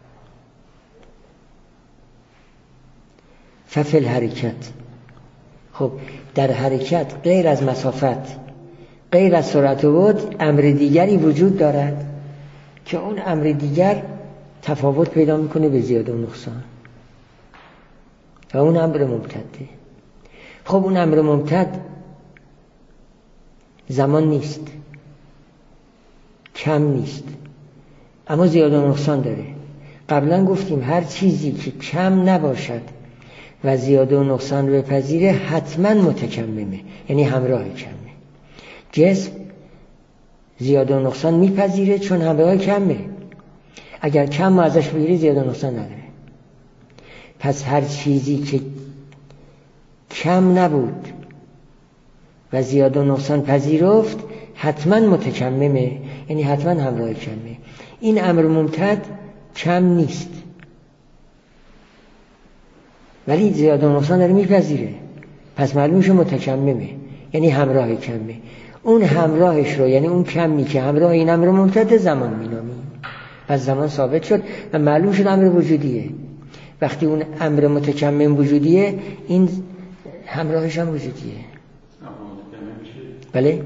S1: ففل حرکت، خب در حرکت غیر از مسافت، غیر از سرعت و بعد امر دیگری وجود دارد که اون امر دیگر تفاوت پیدا میکنه به زیاده و نقصان و اون امر ممتده. خب اون امر ممتد زمان نیست، کم نیست، اما زیاده و نقصان داره. قبلا گفتیم هر چیزی که کم نباشد و زیاده و نقصان رو بپذیره حتما متکممه، یعنی همراه کمه. جسم زیاده و نقصان میپذیره چون همراه کمه. اگر کم ما ازش بگیری زیاده و نقصان نداره. پس هر چیزی که کم نبود و زیاده و نقصان پذیرفت حتما متکممه، یعنی حتما همراه کمه. این امر ممتد کم نیست ولی زیاده و نقصان داره میپذیره، پس معلوم شد متکممه، یعنی همراه کمه. اون همراهش رو، یعنی اون کمی که همراه این امر ممتد، زمان مینامیم. پس زمان ثابت شد و معلوم شد امر وجودیه. وقتی اون امر متکمم وجودیه این همراهش هم وجودیه. بله؟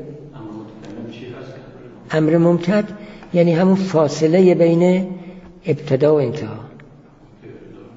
S1: امر ممتد یعنی همون فاصله بین ابتدا و انتها.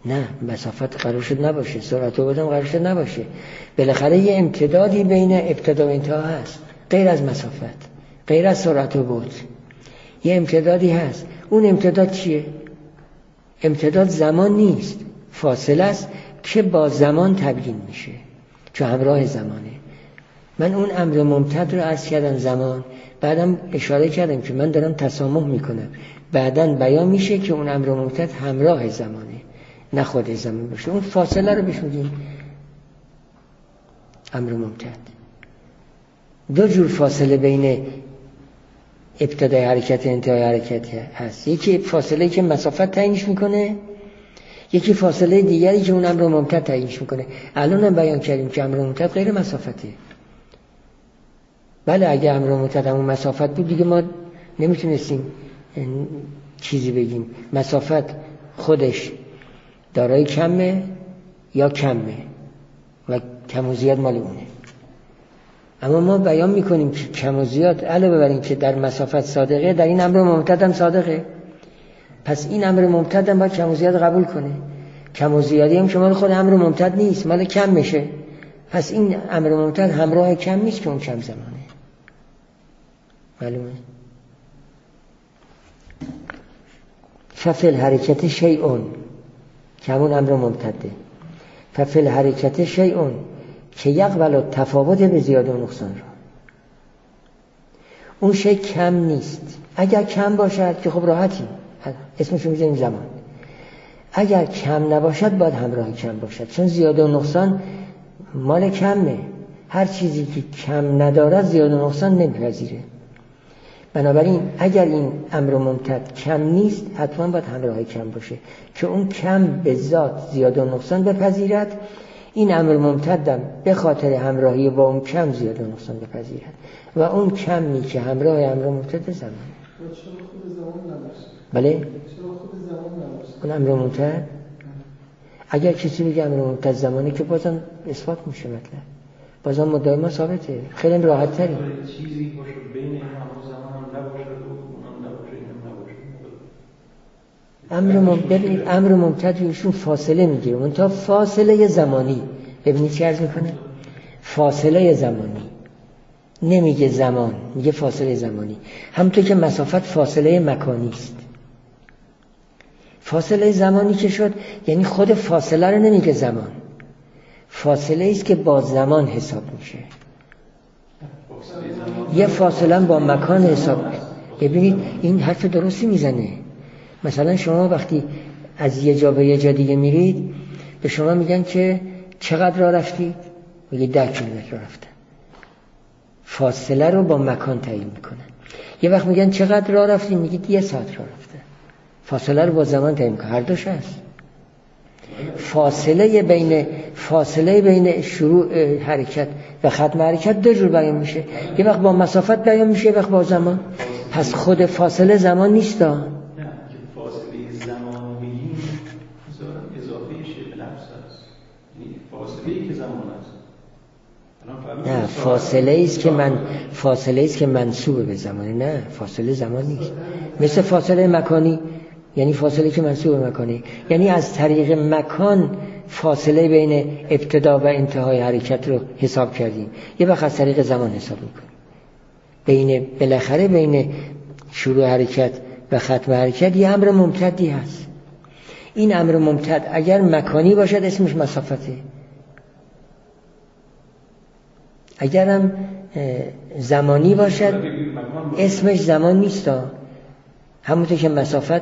S1: نه، مسافت قرار شد نباشه، سرعت عبور هم قرار شد نباشه. بالاخره یه امتدادی بین ابتدا و انتها هست، غیر از مسافت، غیر از سرعت عبور. یه امتدادی هست. اون امتداد چیه؟ امتداد زمان نیست، فاصله است که با زمان تبیین میشه، چون همراه زمانه. من اون امر ممتد رو عرض کردم زمان، بعدم اشاره کردم که من دارم تسامح میکنم، بعداً بیان میشه که اون امر ممتد همراه زمانه، نه خود زمان باشه. اون فاصله رو بهش میگیم امر ممتد. دو جور فاصله بین ابتدای حرکت و انتهای حرکت هست. یکی فاصله که مسافت تعیینش میکنه، یکی فاصله دیگری که اون امر ممتد تعیینش میکنه. الان هم بیان کردیم که امر ممتد غیر مسافته. بله اگه امر ممتد همون مسافت بود دیگه ما نمیتونستیم چیزی بگیم. مسافت خودش دارای کمه یا کمه و کم و زیاد مال اونه. اما ما بیان میکنیم که کم و زیاد علاوه بر این که در مسافت صادقه، در این امر ممتد هم صادقه. پس این امر ممتد هم باید کم و زیاد قبول کنه. کم و زیادی هم که مال خود امر ممتد نیست، مال کم میشه. پس این امر ممتد همراه کم نیست که اون کم زمانه. معلومه؟ ففل حرکت شیئون که همون امر ممتده. ففل حرکت شیئون که یقبل تفاوت به زیاده و نقصان را. اون شی کم نیست. اگر کم باشد که خب راحتیم، اسمشو میذاریم زمان. اگر کم نباشد باید همراه کم باشد، چون زیاده و نقصان مال کمه. هر چیزی که کم ندارد زیاده و نقصان نمیپذیره. بنابراین اگر این امر ممتد کم نیست حتما باید همراه کم باشه که اون کم به ذات زیاده و نقصان بپذیرد. این امر ممتدم به خاطر همراهی با اون کم زیاده و نقصان بپذیرد و اون کمی که همراه امر ممتد زمانه.
S2: چرا خود زمان نباشه؟
S1: بله؟
S2: چرا خود زمان نباشه؟
S1: اون امر ممتد اگر کسی بگه امر ممتد زمانی که بازم اثبات میشه، مطلب بازم مدعای ما ثابته، خیلی راحت تری.
S3: چیزی باشه بین این همون زمان هم نباشه و اونم نباشه اینم نباشه.
S1: ببینید امر ممتد ایشون فاصله میگیره، منتها فاصله زمانی. ببینید چه عرض میکنه؟ فاصله زمانی، نمیگه زمان، میگه فاصله زمانی. همونطور که مسافت فاصله مکانی است. فاصله زمانی که شد یعنی خود فاصله رو نمیگه زمان، فاصله است که با زمان حساب میشه. یه فاصله با مکان حساب میشه. ببینید این حرف درستی میزنه. مثلا شما وقتی از یه جا به یه جا دیگه میرید، به شما میگن که چقدر راه رفتید؟ میگه 10 کیلومتر راه رفتم. فاصله رو با مکان تعیین میکنن. یه وقت میگن چقدر راه رفتید؟ میگید 1 ساعت راه رفتم. فاصله رو با زمان تعیین میکنن. هر دوش هست. فاصله بین شروع حرکت و ختم حرکت دو جور بیان میشه. یه وقت با مسافت بیان میشه، یه وقت با زمان. پس خود فاصله زمان نیست.
S3: نه، فاصله زمان میگیم اضافه شه به لفظ هست. یعنی فاصله‌ای که زمان هست.
S1: نه، فاصله است که منسوب به زمانه. نه، فاصله زمان نیست. مثل فاصله مکانی، یعنی فاصله که منسوب به مکانی، یعنی از طریق مکان فاصله بین ابتدا و انتهای حرکت رو حساب کردیم. یه وقت از طریق زمان حساب میکنیم. بالاخره بین شروع حرکت و ختم حرکت یه امر ممتدی هست. این امر ممتد اگر مکانی باشد اسمش مسافته، اگرم زمانی باشد اسمش زمان نیست. همونطور که مسافت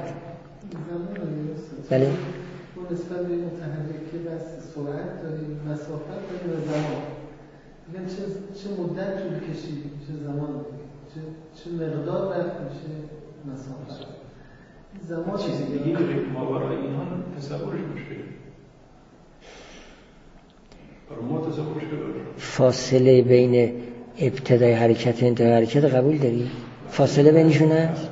S1: بله
S2: اون نسبت به متحرکه بس سرعت داریم، مسافت داریم و زمان. میگن چه مدت طول کشید، چه زمان داریم، چه مقدار رفت میشه مسافت. زمان
S3: چیزی دیگه ماورای اینها تصورش مشکله. برای ما تصورش کنیم.
S1: فاصله بین ابتدای حرکت و انتهای حرکت قبول داری؟ فاصله بینشون هست؟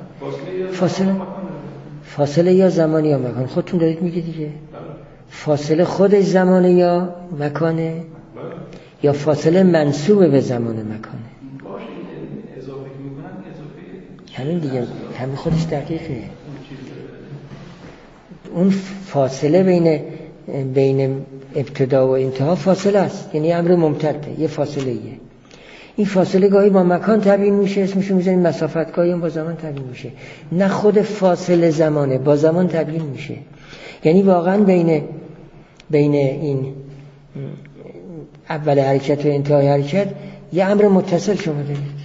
S1: فاصله یا زمانی یا مکان. خودتون دارید میگه دیگه. فاصله خودش زمانه یا مکانه، یا فاصله منسوب به زمان مکانه.
S3: اضافه میکنن اضافه
S1: همین دیگه، همین خودش دقیقه. اون فاصله بین بین ابتدا و انتها فاصله است، یعنی امر ممتده، یه فاصله ایه. این فاصله گاهی با مکان تبیین میشه، اسمشو میذاریم مسافت، گاهی با زمان تبیین میشه. نه خود فاصله زمانه، با زمان تبیین میشه. یعنی واقعا بین این اول حرکت و انتهای حرکت یه امر متصل شما دارید.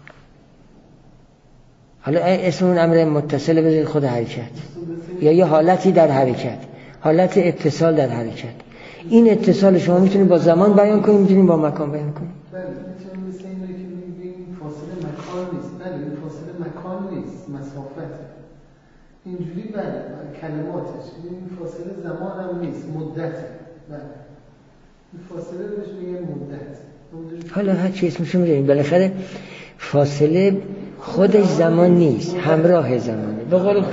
S1: حالا اسم اون امر متصل بذارید خود حرکت یا یه حالتی در حرکت، حالت اتصال در حرکت. این اتصال شما میتونید با زمان بیان کنید، میتونید با مکان بیان کنید.
S2: بله میتونید مثل اینه که میگیم فاصله مکان نیست. بله این فاصله مکان نیست، مسافته. اینجوری بله کلماتش این فاصله زمان هم نیست، مدته. بله این فاصله بهش میگه مدت.
S1: حالا هر چی اسمشو میذاریم، بالاخره فاصله خودش زمان نیست، همراه زمانه. به قول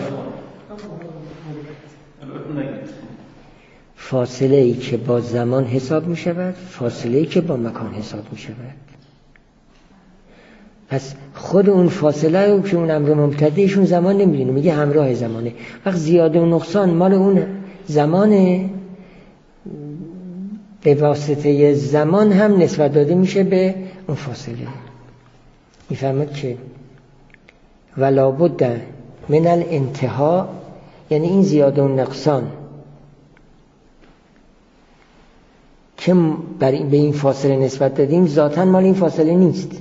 S1: فاصله ای که با زمان حساب می شود، فاصله ای که با مکان حساب می شود. پس خود اون فاصله رو که اون امر ممتده ایشون زمان نمیدونه، میگه همراه زمانه. وقت زیاده و نقصان مال اون زمانه، به واسطه زمان هم نسبت داده میشه به اون فاصله. میفهمد که ولا بد من الانتها، یعنی این زیاده و نقصان که به این فاصله نسبت دادیم ذاتاً مال این فاصله نیست،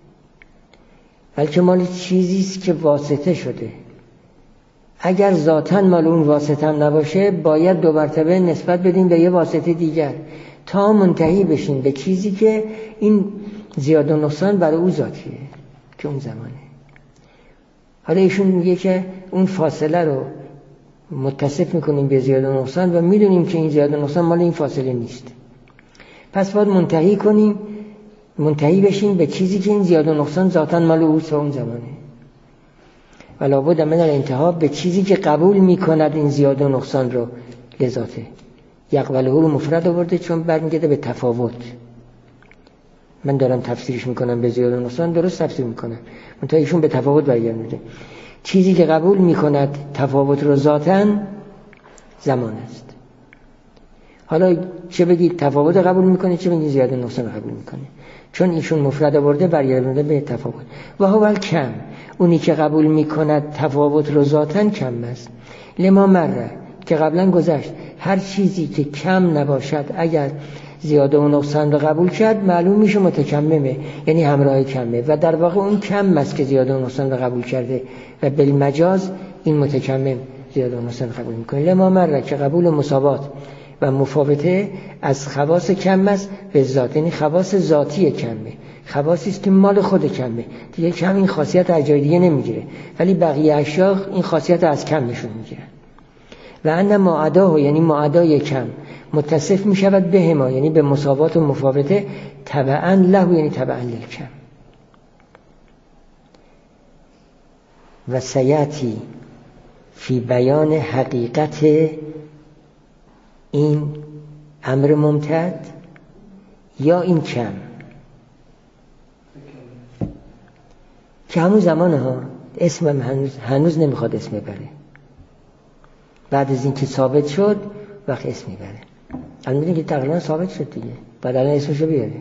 S1: بلکه مال چیزی است که واسطه شده. اگر ذاتاً مال اون واسطه هم نباشه، باید دو مرتبه نسبت بدیم به یه واسطه دیگر تا منتهی بشیم به چیزی که این زیاده و نقصان برای او ذاتیه که اون زمانه. حالا ایشون میگه که اون فاصله رو متصف میکنیم به زیاده و نقصان و میدونیم که این زیاده و نقصان مال این فاصله نیست. پس باید منتهی بشیم به چیزی که این زیاده و نقصان ذاتاً مال اوست و اون زمانه. ولا بد من الانتها، به چیزی که قبول میکند این زیاده و نقصان رو لذاته. یقبله رو مفرد آورده چون برمیگرده به تفاوت. من دارم تفسیرش میکنم به زیاده و نقصان، درست تفسیر میکنم، منتها ایشون به تفاوت برگرده. چیزی که قبول میکند تفاوت رو ذاتاً زمان است. حالا چه بگید تفاوت قبول میکنه، چه بگید زیاده نقصان قبول میکنه، چون ایشون مفرد آورده برگرده به تفاوت. و هو کم، اونی که قبول میکند تفاوت رو ذاتاً کم است. لما مره، که قبلا گذشت، هر چیزی که کم نباشد اگر زیاده و نقصان رو قبول کرد معلوم میشه متکممه، یعنی همراه کمه، و در واقع اون کم است که زیاده و نقصان رو قبول کرده و بالمجاز این متکمم زیاده و نقصان قبول میکنه. لما مره، که قبول مساوات و مفاوته از خواص کم است به ذات، یعنی خواص ذاتی کمه، خواصی است که مال خود کمه دیگه. کم این خاصیت از جای دیگه نمیگیره، ولی بقیه اشیا این خاصیت از کم نشون میگیرن. و ان معداه، یعنی معدای کم، متصف میشود به ما، یعنی به مساوات و مفاوته، تبعا له، یعنی تبعا للکم. و سیاتی فی بیان حقیقت این امر ممتد یا این کم، که همون زمانه ها اسمم هنوز نمیخواد اسم بره، بعد از این که ثابت شد وقت اسم میبره. الان میدونی که تقریبا ثابت شد دیگه، بعد الان اسمشو بیاره.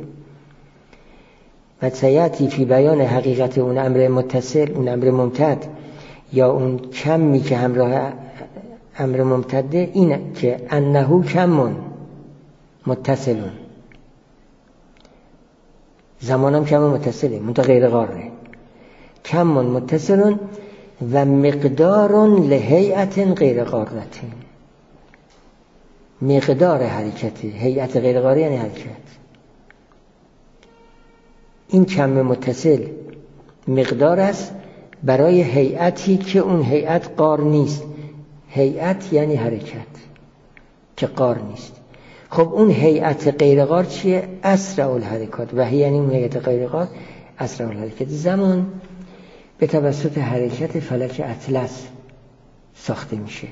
S1: و سیاتی فی بیان حقیقت اون امر متصل، اون امر ممتد یا اون کمی که همراه امر ممتده، اینه که انه کمون متصلون، زمانم کمون متصله منتها غیر قاره، کمون متصلون و مقدارون لهیئت غیر قارتین، مقدار حرکتی، هیئت غیر قاره یعنی حرکت. این کم متصل مقدار است برای هیئتی که اون هیئت قار نیست. هیئت یعنی حرکت که قار نیست. خب اون هیئت غیر قار چیه؟ اسرع الحرکات. و یعنی اون هیئت غیر قار اسرع الحرکات. زمان به توسط حرکت فلک اطلس ساخته میشه.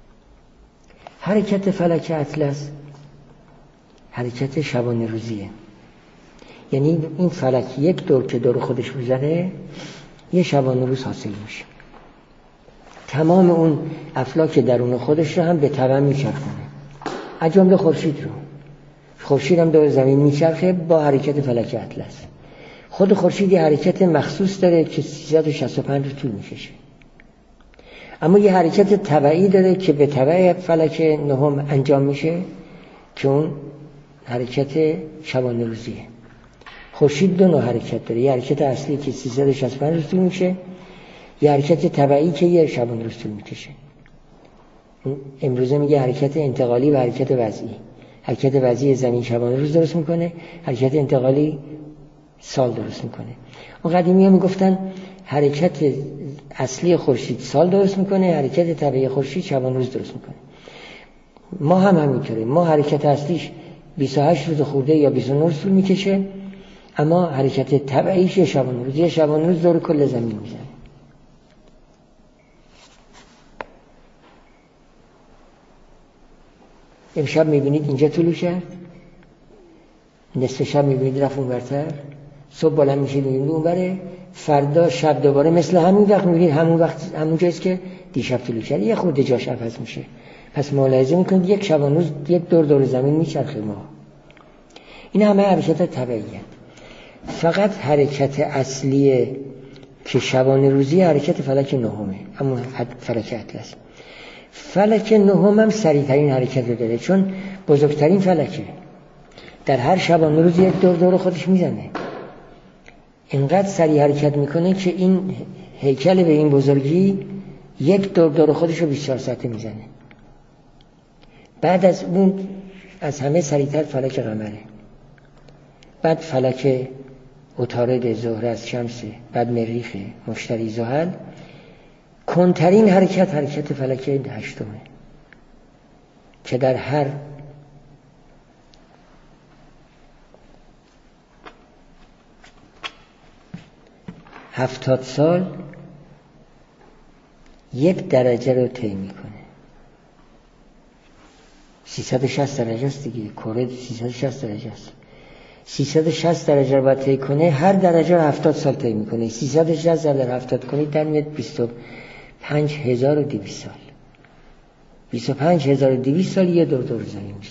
S1: حرکت فلک اطلس حرکت شبانه روزیه، یعنی این فلک یک دور که دور خودش میزنه یه شبانه روز حاصل میشه، تمام اون افلاک درون خودش رو هم به توان میچرخونه. از جمله خورشید رو. خورشید هم دور زمین میچرخه با حرکت فلک اطلس. خود خورشید یه حرکت مخصوص داره که 365 رو طول میکشه، اما یه حرکت تبعی داره که به تبع فلک نهم انجام میشه که اون حرکت شبانه روزیه. خورشید دو نوع حرکت داره، یه حرکت اصلی که 365 روز طول میشه، یه حرکت تبعی که یه شبانه روز طول میکشه. امروزه میگه حرکت انتقالی و حرکت وضعی. حرکت وضعی زمین شبانه روز درست میکنه، حرکت انتقالی سال درست میکنه. اون قدیمی‌ها میگفتن حرکت اصلی خورشید سال درست میکنه، حرکت تبعی خورشید شبانه روز درست میکنه. ما هم همینطوره، ما حرکت اصلیش 28 روز خورده یا 29 روز طول میکشه، اما حرکت تبعیش یه شبانه روز دور کل زمین میزنه. امشب میبینید اینجا طلوع کرد، نصف شب میبینید رفت اونورتر، صبح بالا میشید میبینید اونوره، فردا شب دوباره مثل همین وقت میبینید همون وقت همون جایست که دیشب طلوع کرد، یه خورده جاش عوض میشه. پس ملاحظه میکنید یک شبانه روز یک دور زمین میچرخه ما. این همه حرکت طبیعیه. فقط حرکت اصلی که شبانه روزی حرکت فلک نهمه، اما فلک اطلس. فلک نهم هم سریعترین حرکت رو داره، چون بزرگترین فلکه، در هر شبانه روز یک دور خودش میزنه، اینقدر سریع حرکت میکنه که این هیکل به این بزرگی یک دور خودش رو 24 ساعته میزنه. بعد از اون از همه سریعتر فلک قمره، بعد فلک عطارد، زهره از شمس، بعد مریخ، مشتری، زحل. کنترین حرکت فلک هشتمه که در هر 70 سال 1 درجه رو طی میکنه. 360 درجه است دیگه، کره 360 درجه است. 360 درجه رو باید طی کنه، هر درجه رو 70 سال طی میکنه. 360 در 70 کنید در میاد 25200 سال. 25200 سال یه دور زمین میشه.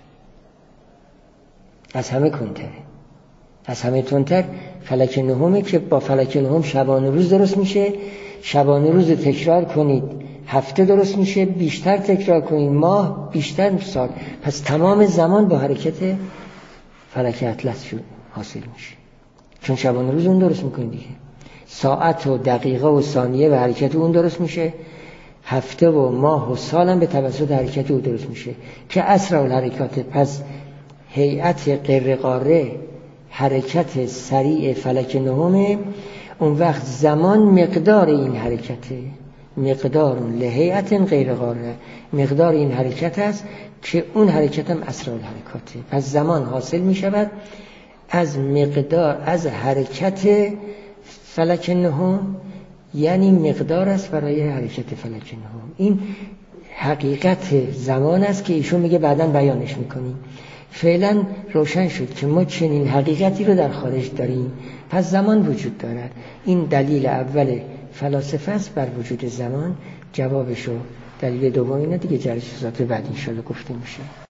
S1: از همه کنتره، از همه تندتر فلک نهمه که با فلک نهم شبانه روز درست میشه. شبانه روز تکرار کنید هفته درست میشه، بیشتر تکرار کنید ماه، بیشتر سال. پس تمام زمان با حرکت فلک اطلس شد حاصل میشه، چون شبانه روز اون درست میکنید دیگه. ساعت و دقیقه و ثانیه به حرکت اون درست میشه، هفته و ماه و سال هم به توسط حرکت اون درست میشه که اسرع الحرکات. پس هیئت غیر قاره حرکت سریع فلک نهمه. اون وقت زمان مقدار این حرکته، مقدار لهیئت غیر قاره، مقدار این حرکت است که اون حرکت هم اسرع الحرکاته. پس زمان حاصل می شود از مقدار، از حرکت فلک نهم، یعنی مقدار است برای حرکت فلک نهم. این حقیقت زمان است که ایشون میگه بعداً بیانش میکنیم. فعلا روشن شد که ما چنین حقیقتی رو در خارج داریم، پس زمان وجود دارد. این دلیل اول فلاسفه است بر وجود زمان. جوابشو دلیل دوم اینه دیگه، جلسات بعد ان شاءالله گفته میشه.